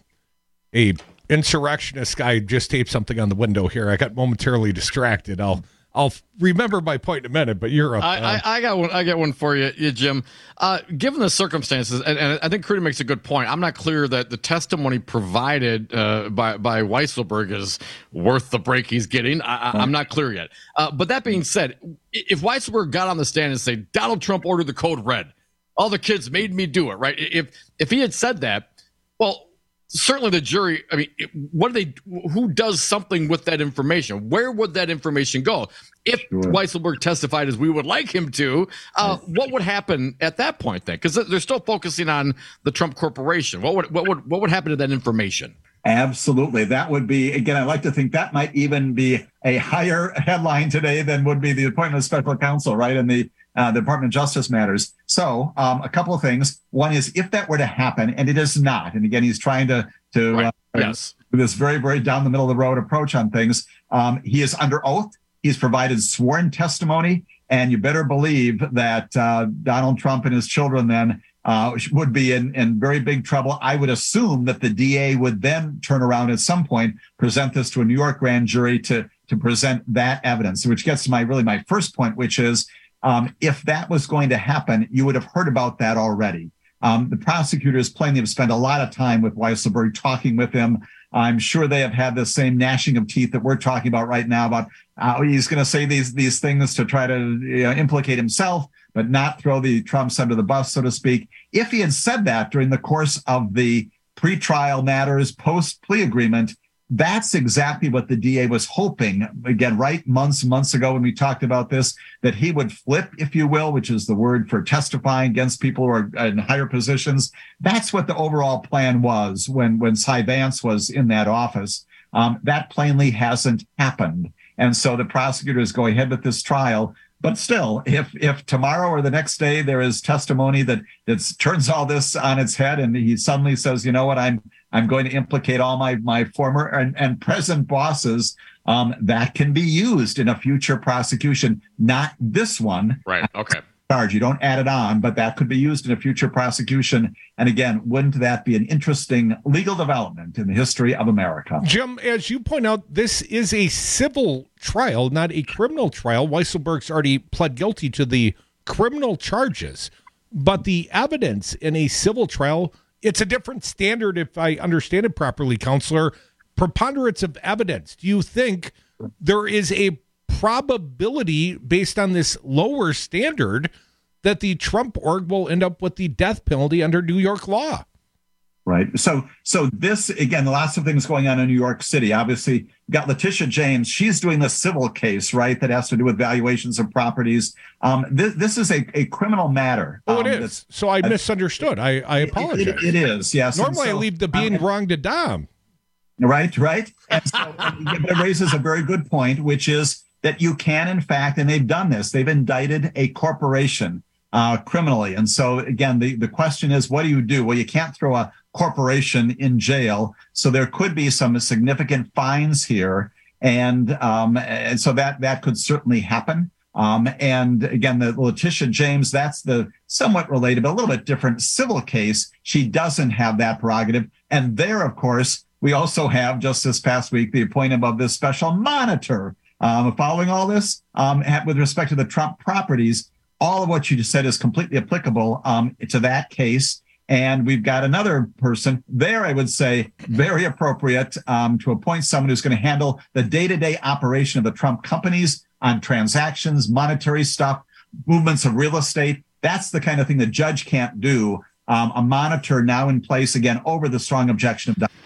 S21: a insurrectionist guy just taped something on the window here. I got momentarily distracted. I'll I'll remember my point in a minute, but you're up.
S1: I,
S21: uh,
S1: I, I got one. I got one for you, you Jim. Uh, given the circumstances, and, and I think Crudy makes a good point. I'm not clear that the testimony provided uh, by by Weisselberg is worth the break he's getting. I, I, I'm not clear yet. Uh, but that being said, if Weisselberg got on the stand and say Donald Trump ordered the code red, all the kids made me do it, right? If if he had said that, well, certainly the jury, I mean, what do they, who does something with that information? Where would that information go? If sure. Weisselberg testified as we would like him to, uh, what would happen at that point then? Because they're still focusing on the Trump Corporation. What would, what would, what would happen to that information?
S22: Absolutely. That would be, again, I like to think that might even be a higher headline today than would be the appointment of special counsel, right? In the, uh, the Department of Justice matters. So um, a couple of things. One is if that were to happen, and it is not, and again, he's trying to, to
S1: right.
S22: uh,
S1: yes.
S22: do this very, very down the middle of the road approach on things. Um, he is under oath. He's provided sworn testimony, and you better believe that uh, Donald Trump and his children then uh, would be in, in very big trouble. I would assume that the D A would then turn around at some point, present this to a New York grand jury to, to present that evidence, which gets to my really my first point, which is um, if that was going to happen, you would have heard about that already. Um, the prosecutors plainly have spent a lot of time with Weisselberg, talking with him. I'm sure they have had the same gnashing of teeth that we're talking about right now about how he's going to say these these things to try to you know, implicate himself, but not throw the Trumps under the bus, so to speak. If he had said that during the course of the pretrial matters, post-plea agreement, that's exactly what the D A was hoping, again, right months, months ago when we talked about this, that he would flip, if you will, which is the word for testifying against people who are in higher positions. That's what the overall plan was when, when Cy Vance was in that office. Um, that plainly hasn't happened. And so the prosecutors go ahead with this trial. But still, if if tomorrow or the next day there is testimony that that turns all this on its head, and he suddenly says, you know what, I'm I'm going to implicate all my my former and, and present bosses, um, that can be used in a future prosecution, not this one.
S1: Right. Okay.
S22: Charge. You don't add it on, but that could be used in a future prosecution. And again, wouldn't that be an interesting legal development in the history of America?
S21: Jim, as you point out, this is a civil trial, not a criminal trial. Weisselberg's already pled guilty to the criminal charges, but the evidence in a civil trial, it's a different standard, if I understand it properly, Counselor. Preponderance of evidence. Do you think there is a probability based on this lower standard that the Trump org will end up with the death penalty under New York law?
S22: Right. So, so this, again, lots of things going on in New York City. Obviously, you got Letitia James. She's doing the civil case, right, that has to do with valuations of properties. Um, this, this is a, a criminal matter.
S21: Oh,
S22: um,
S21: it is. So I misunderstood. I, I apologize.
S22: It, it, it is, yes.
S21: Normally,
S22: so,
S21: I leave the being
S22: um,
S21: wrong to Dom.
S22: Right, right. And so it raises a very good point, which is that you can, in fact, and they've done this, they've indicted a corporation uh, criminally. And so, again, the, the question is, what do you do? Well, you can't throw a corporation in jail. So there could be some significant fines here. And, um, and so that, that could certainly happen. Um, and again, the Letitia James, that's the somewhat related, but a little bit different civil case. She doesn't have that prerogative. And there, of course, we also have just this past week, the appointment of this special monitor. Um, following all this, um, with respect to the Trump properties, all of what you just said is completely applicable um, to that case. And we've got another person there, I would say, very appropriate um, to appoint someone who's going to handle the day-to-day operation of the Trump companies on transactions, monetary stuff, movements of real estate. That's the kind of thing the judge can't do. Um, a monitor now in place, again, over the strong objection of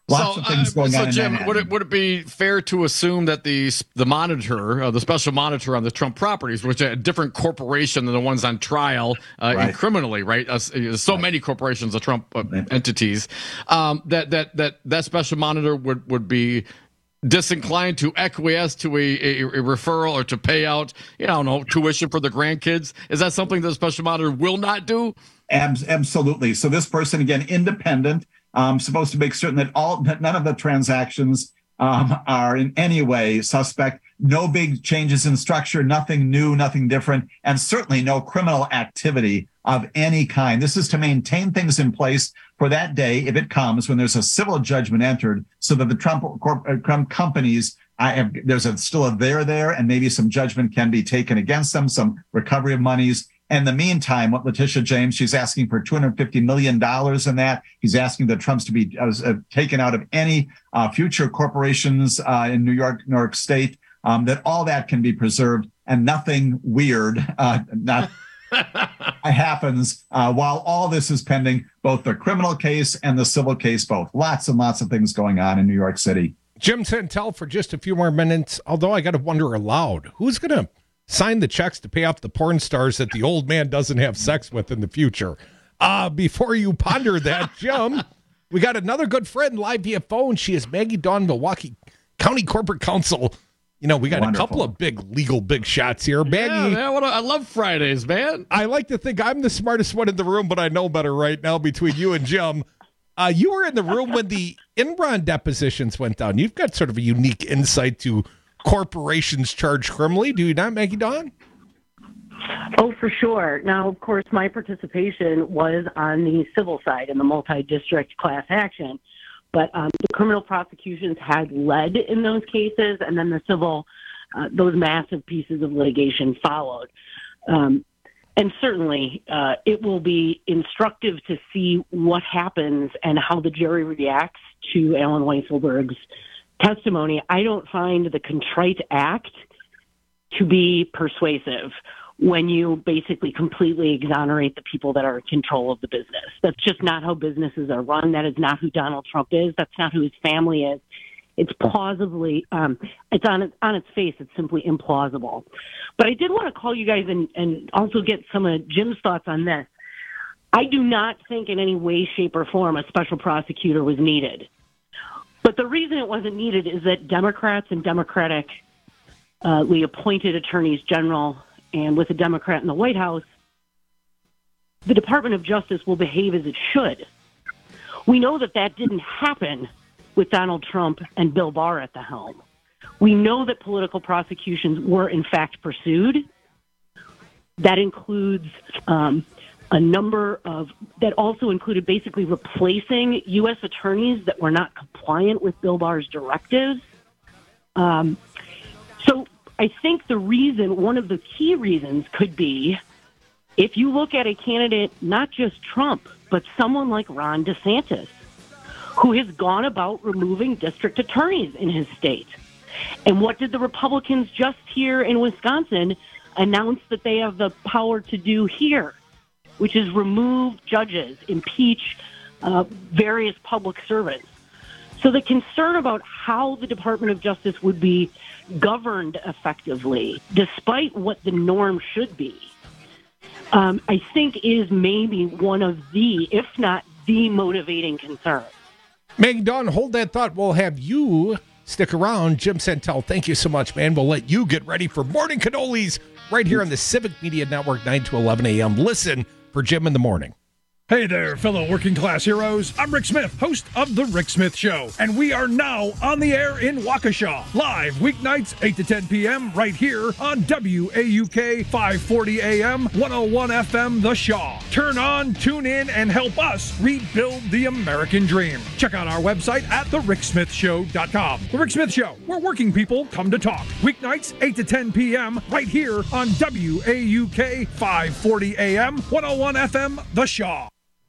S22: Lots
S1: so,
S22: of things
S1: uh,
S22: going
S1: so
S22: on in
S1: Jim,
S22: Manhattan.
S1: would it would it be fair to assume that the the monitor, uh, the special monitor on the Trump properties, which is a different corporation than the ones on trial uh,
S22: Right.
S1: and criminally, right? Uh, so
S22: Right.
S1: many corporations of Trump uh, entities, um, that that that that special monitor would would be disinclined to acquiesce to a, a, a referral or to pay out, you know, no tuition for the grandkids. Is that something that the special monitor will not do?
S22: Abs- absolutely. So this person, again, independent, um, supposed to make certain that all that none of the transactions um, are in any way suspect. No big changes in structure, nothing new, nothing different, and certainly no criminal activity of any kind. This is to maintain things in place for that day, if it comes, when there's a civil judgment entered, so that the Trump, corp- uh, Trump companies, I have, there's a, still a there there, and maybe some judgment can be taken against them, some recovery of monies. In the meantime, what Letitia James, she's asking for two hundred fifty million dollars in that. He's asking the Trumps to be uh, uh, taken out of any uh, future corporations uh, in New York, New York State, um, that all that can be preserved and nothing weird uh, not happens uh, while all this is pending, both the criminal case and the civil case, both. Lots and lots of things going on in New York City.
S21: Jim Santel for just a few more minutes, although I got to wonder aloud, who's going to sign the checks to pay off the porn stars that the old man doesn't have sex with in the future? Uh, before you ponder that, Jim, we got another good friend live via phone. She is Maggie Dawn, Milwaukee County Corporate Counsel. You know, we got
S22: Wonderful.
S21: a couple of big legal big shots here. Maggie,
S1: Yeah, man, what a, I love Fridays, man.
S21: I like to think I'm the smartest one in the room, but I know better right now between you and Jim. Uh, you were in the room when the Enron depositions went down. You've got sort of a unique insight to corporations charged criminally. Do you not, Maggie Dawn?
S4: Oh, for sure. Now, of course, my participation was on the civil side in the multi-district class action. But um, the criminal prosecutions had led in those cases, and then the civil, uh, those massive pieces of litigation followed. Um, and certainly, uh, it will be instructive to see what happens and how the jury reacts to Alan Weisselberg's testimony. I don't find the contrite act to be persuasive when you basically completely exonerate the people that are in control of the business. That's just not how businesses are run. That is not who Donald Trump is. That's not who his family is. It's plausibly, um, it's on its, on its face, it's simply implausible. But I did want to call you guys and, and also get some of Jim's thoughts on this. I do not think in any way, shape, or form a special prosecutor was needed. But the reason it wasn't needed is that Democrats and Democratically appointed attorneys general, and with a Democrat in the White House, the Department of Justice will behave as it should. We know that that didn't happen with Donald Trump and Bill Barr at the helm. We know that political prosecutions were, in fact, pursued. That includes um, a number of, that also included basically replacing U S attorneys that were not compliant with Bill Barr's directives. Um, so I think the reason, one of the key reasons could be if you look at a candidate, not just Trump, but someone like Ron DeSantis, who has gone about removing district attorneys in his state. And what did the Republicans just here in Wisconsin announce that they have the power to do here, which is remove judges, impeach uh, various public servants. So the concern about how the Department of Justice would be governed effectively, despite what the norm should be, um, I think is maybe one of the, if not the motivating concern.
S21: Maggie Dawn, hold that thought. We'll have you stick around. Jim Santel, thank you so much, man. We'll let you get ready for Morning Cannolis right here on the Civic Media Network, nine to eleven a.m. Listen for Jim in the morning.
S12: Hey there, fellow working class heroes. I'm Rick Smith, host of The Rick Smith Show, and we are now on the air in Waukesha, live weeknights eight to ten p.m. right here on W A U K five forty A M, one oh one F M The Shaw. Turn on, tune in, and help us rebuild the American dream. Check out our website at the rick smith show dot com. The Rick Smith Show, where working people come to talk. Weeknights eight to ten p.m. right here on W A U K five forty A M, one oh one F M The Shaw.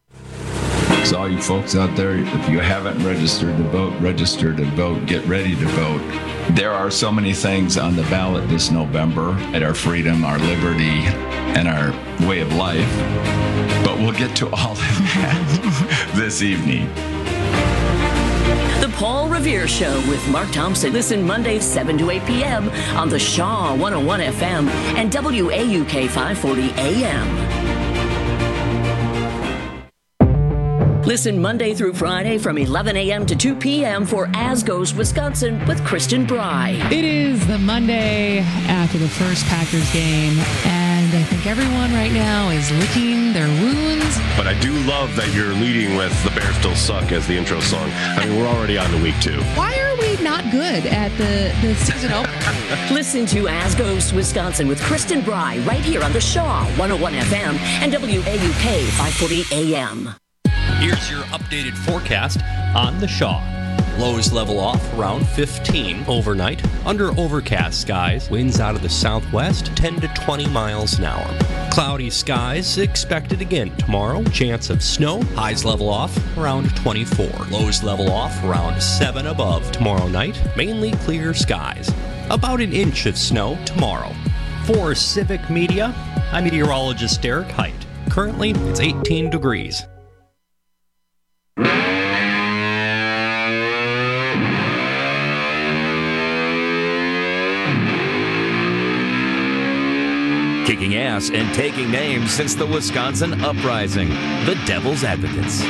S13: So all you folks out there, if you haven't registered to vote, register to vote, get ready to vote. There are so many things on the ballot this November at our freedom, our liberty, and our way of life. But we'll get to all of that this evening.
S7: The Paul Revere Show with Mark Thompson. Listen Mondays seven to eight p.m. on the Shaw one oh one F M and W A U K five forty A M. Listen Monday through Friday from eleven a.m. to two p.m. for As Goes Wisconsin with Kristen Bry.
S5: It is the Monday after the first Packers game, and I think everyone right now is licking their wounds.
S14: But I do love that you're leading with The Bears Still Suck as the intro song. I mean, we're already on to week two.
S5: Why are we not good at the, the season opener?
S7: Listen to As Goes Wisconsin with Kristen Bry right here on the Shaw one oh one F M and W A U K five forty A M.
S25: Here's your updated forecast on the Shaw. Lows level off around fifteen overnight. Under overcast skies. Winds out of the southwest ten to twenty miles an hour. Cloudy skies expected again tomorrow. Chance of snow. Highs level off around twenty-four. Lows level off around seven above tomorrow night. Mainly clear skies. About an inch of snow tomorrow. For Civic Media, I'm meteorologist Derek Height. Currently, it's eighteen degrees.
S2: Kicking ass and taking names since the Wisconsin Uprising, the Devil's Advocates.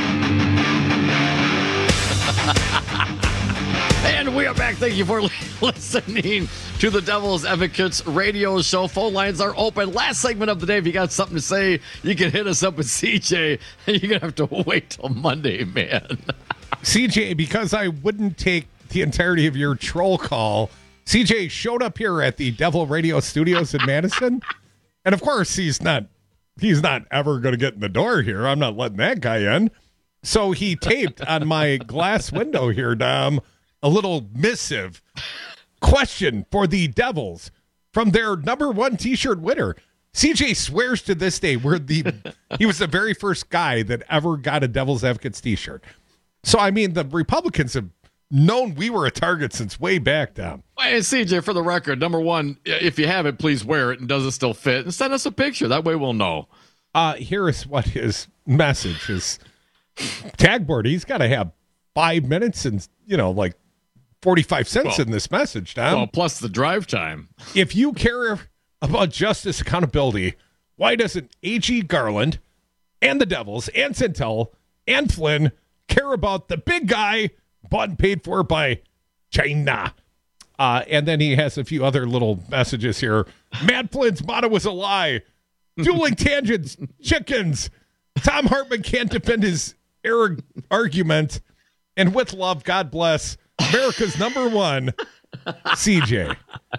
S1: And we are back. Thank you for listening to the Devil's Advocates radio show. Phone lines are open. Last segment of the day. If you got something to say, you can hit us up with C J. And you're going to have to wait till Monday, man.
S21: C J, because I wouldn't take the entirety of your troll call, C J showed up here at the Devil Radio Studios in Madison. And of course, he's not he's not ever going to get in the door here. I'm not letting that guy in. So he taped on my glass window here, Dom, a little missive question for the Devils from their number one T-shirt winner. C J swears to this day we're the he was the very first guy that ever got a Devil's Advocates T-shirt. So, I mean, the Republicans have known we were a target since way back down.
S1: Hey, C J, for the record, number one, if you have it, please wear it. And does it still fit? And send us a picture. That way we'll know.
S21: Uh, here is what his message is. Tagboard, he's got to have five minutes and, you know, like forty-five cents well, in this message, Tom.
S1: Well, plus the drive time.
S21: If you care about justice accountability, why doesn't A G Garland and the Devils and Centel and Flynn care about the big guy bought and paid for by China? Uh, and then he has a few other little messages here. Matt Flynn's motto was a lie. Dueling tangents, chickens. Tom Hartman can't defend his error argument. And with love, God bless America's number one, C J.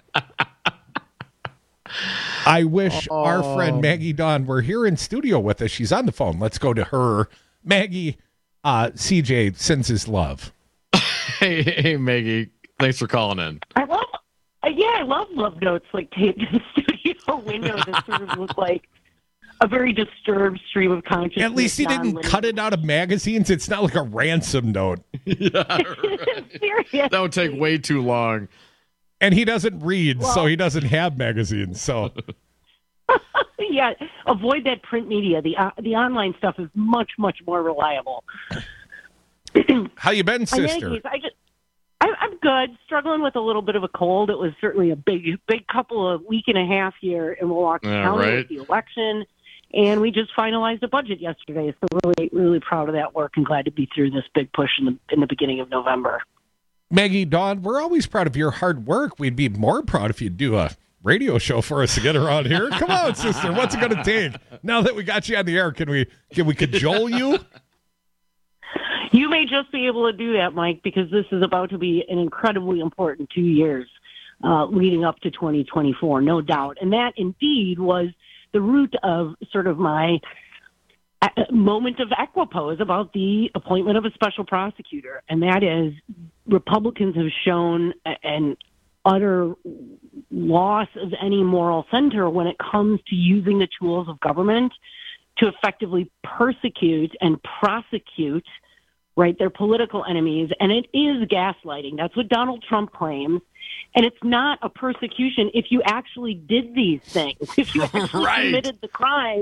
S21: I wish oh. our friend Maggie Dawn were here in studio with us. She's on the phone. Let's go to her. Maggie, uh, C J sends his love.
S1: Hey, hey, Maggie. Thanks for calling in.
S4: I love, uh, yeah, I love love notes like taped to the studio window that sort of look like a very disturbed stream of consciousness.
S21: At least he didn't cut it out of magazines. It's not like a ransom note.
S1: Yeah, right.
S4: Serious.
S1: That would take way too long.
S21: And he doesn't read, well, so he doesn't have magazines. So,
S4: yeah, avoid that print media. The uh, the online stuff is much much more reliable.
S21: How you been, sister?
S4: Case, I just, I, I'm good. Struggling with a little bit of a cold. It was certainly a big big couple of week and a half here in Milwaukee
S1: yeah,
S4: County
S1: right.
S4: with the election. And we just finalized a budget yesterday, so really, really proud of that work and glad to be through this big push in the in the beginning of November.
S21: Maggie Dawn, we're always proud of your hard work. We'd be more proud if you'd do a radio show for us to get around here. Come on, sister, what's it going to take? Now that we got you on the air, can we can we cajole you?
S4: You may just be able to do that, Mike, because this is about to be an incredibly important two years uh, leading up to twenty twenty-four, no doubt. And that indeed was the root of sort of my moment of equipoise about the appointment of a special prosecutor. And that is Republicans have shown an utter loss of any moral center when it comes to using the tools of government to effectively persecute and prosecute, right, their political enemies. And it is gaslighting. That's what Donald Trump claims. And it's not a persecution if you actually did these things. If you actually
S1: right.
S4: committed the crimes,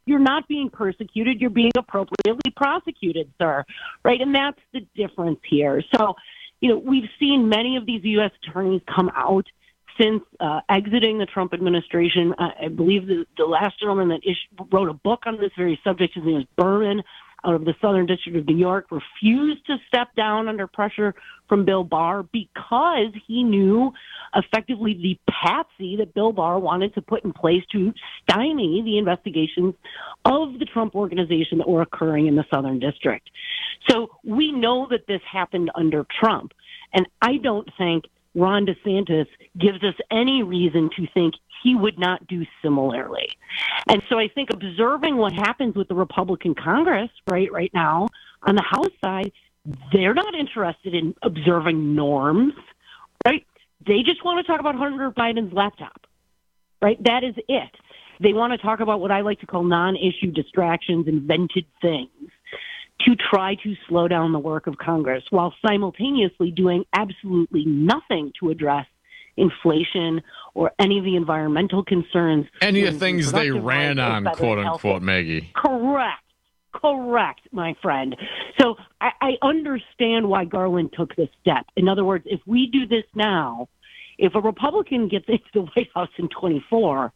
S4: you're not being persecuted. You're being appropriately prosecuted, sir. Right? And that's the difference here. So, you know, we've seen many of these U S attorneys come out since uh, exiting the Trump administration. Uh, I believe the, the last gentleman that issued, wrote a book on this very subject, his name is Berman, out of the Southern District of New York, refused to step down under pressure from Bill Barr because he knew effectively the patsy that Bill Barr wanted to put in place to stymie the investigations of the Trump organization that were occurring in the Southern District. So we know that this happened under Trump, and I don't think Ron DeSantis gives us any reason to think he would not do similarly. And so I think observing what happens with the Republican Congress right right now on the House side, they're not interested in observing norms, right? They just want to talk about Hunter Biden's laptop, right? That is it. They want to talk about what I like to call non-issue distractions, invented things, to try to slow down the work of Congress while simultaneously doing absolutely nothing to address inflation or any of the environmental concerns.
S1: Any of the things they ran on, quote unquote, Maggie.
S4: Correct. Correct, my friend. So I, I understand why Garland took this step. In other words, if we do this now, if a Republican gets into the White House in twenty-four,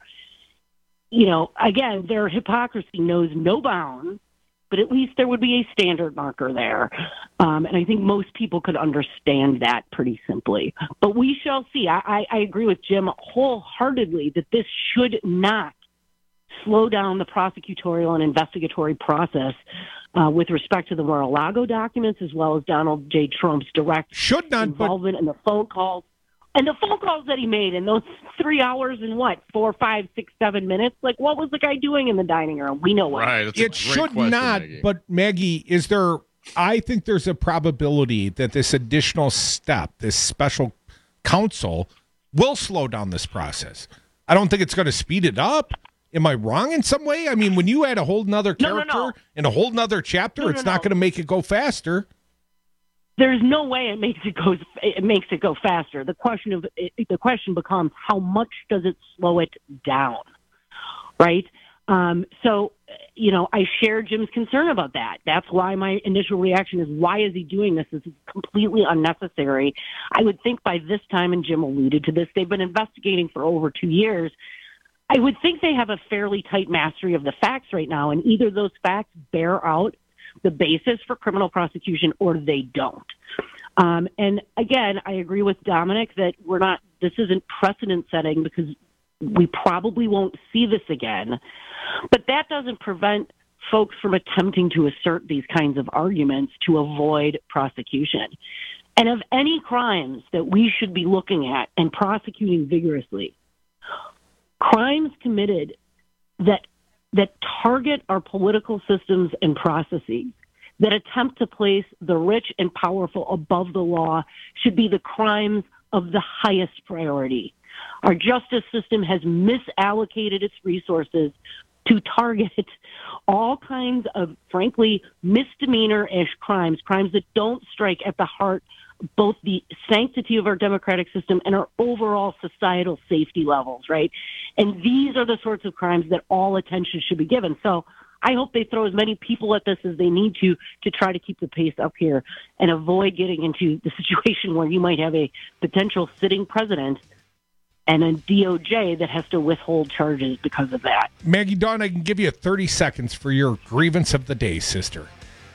S4: you know, again, their hypocrisy knows no bounds. But at least there would be a standard marker there. Um, and I think most people could understand that pretty simply. But we shall see. I, I, I agree with Jim wholeheartedly that this should not slow down the prosecutorial and investigatory process uh, with respect to the Mar-a-Lago documents as well as Donald J. Trump's direct
S21: should not,
S4: involvement
S21: but...
S4: in the phone calls. And the phone calls that he made in those three hours and what, four, five, six, seven minutes? Like, what was the guy doing in the dining room? We know what.
S1: Right.
S21: It should question, not, Maggie. But Maggie, is there, I think there's a probability that this additional step, this special counsel, will slow down this process. I don't think it's going to speed it up. Am I wrong in some way? I mean, when you add a whole nother character
S4: no, no, no.
S21: and a whole nother chapter,
S4: no,
S21: it's
S4: no,
S21: not
S4: no.
S21: going to make it go faster.
S4: There's no way it makes it go. It makes it go faster. The question of it, the question becomes how much does it slow it down, right? Um, so, you know, I share Jim's concern about that. That's why my initial reaction is, why is he doing this? This is completely unnecessary. I would think by this time, and Jim alluded to this, they've been investigating for over two years. I would think they have a fairly tight mastery of the facts right now, and either those facts bear out the basis for criminal prosecution or they don't. Um, and again, I agree with Dominic that we're not, this isn't precedent setting because we probably won't see this again. But that doesn't prevent folks from attempting to assert these kinds of arguments to avoid prosecution. And of any crimes that we should be looking at and prosecuting vigorously, crimes committed that that target our political systems and processes, that attempt to place the rich and powerful above the law, should be the crimes of the highest priority. Our justice system has misallocated its resources to target all kinds of, frankly, misdemeanor-ish crimes, crimes that don't strike at the heart both the sanctity of our democratic system and our overall societal safety levels, right? And these are the sorts of crimes that all attention should be given. So I hope they throw as many people at this as they need to to try to keep the pace up here and avoid getting into the situation where you might have a potential sitting president and a D O J that has to withhold charges because of that.
S21: Maggie Dawn, I can give you thirty seconds for your grievance of the day, sister.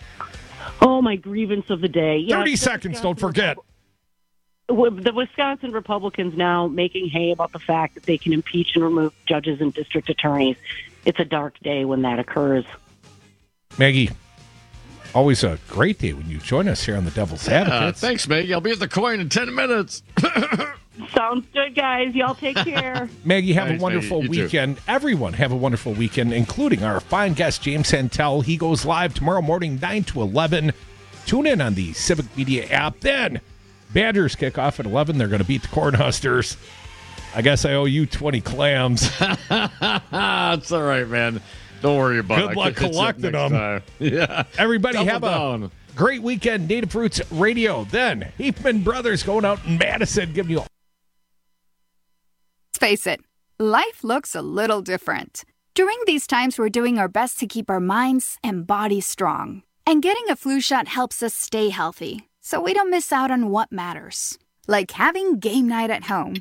S4: Oh, my grievance of the day. Yeah,
S21: thirty seconds, don't forget.
S4: The Wisconsin Republicans now making hay about the fact that they can impeach and remove judges and district attorneys. It's a dark day when that occurs.
S21: Maggie, always a great day when you join us here on the Devil's Advocates.
S1: Uh, thanks, Maggie. I'll be at the coin in ten minutes.
S4: Sounds good, guys. Y'all take care.
S21: Maggie, have
S1: Thanks,
S21: a wonderful
S1: Maggie. You
S21: weekend. Too. Everyone have a wonderful weekend, including our fine guest, James Santel. He goes live tomorrow morning, nine to eleven. Tune in on the Civic Media app. Then, Badgers kick off at eleven. They're going to beat the Cornhuskers. I guess I owe you twenty clams.
S1: It's all right, man. Don't worry about it.
S21: Good luck collecting them.
S1: Time. Yeah.
S21: Everybody
S1: Double
S21: have
S1: down.
S21: a great weekend. Native Roots Radio. Then, Heapman Brothers going out in Madison, giving you
S3: Let's face it, life looks a little different. During these times, we're doing our best to keep our minds and bodies strong. And getting a flu shot helps us stay healthy, so we don't miss out on what matters. Like having game night at home.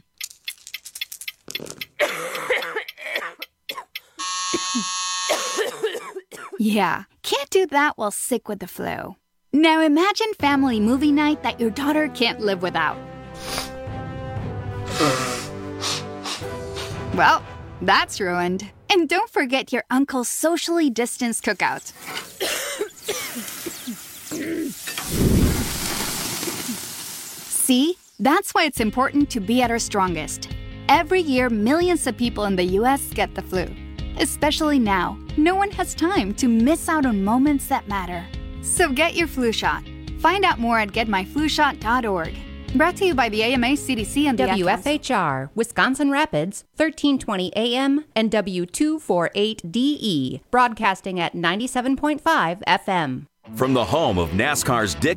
S3: Yeah, can't do that while sick with the flu. Now imagine family movie night that your daughter can't live without. Well, that's ruined. And don't forget your uncle's socially distanced cookout. See? That's why it's important to be at our strongest. Every year, millions of people in the U S get the flu. Especially now, no one has time to miss out on moments that matter. So get your flu shot. Find out more at get my flu shot dot org. Brought to you by the A M A, C D C, and the
S19: W F H R, Wisconsin Rapids, thirteen twenty A M and W two forty-eight D E, broadcasting at ninety-seven point five F M.
S2: From the home of NASCAR's Dick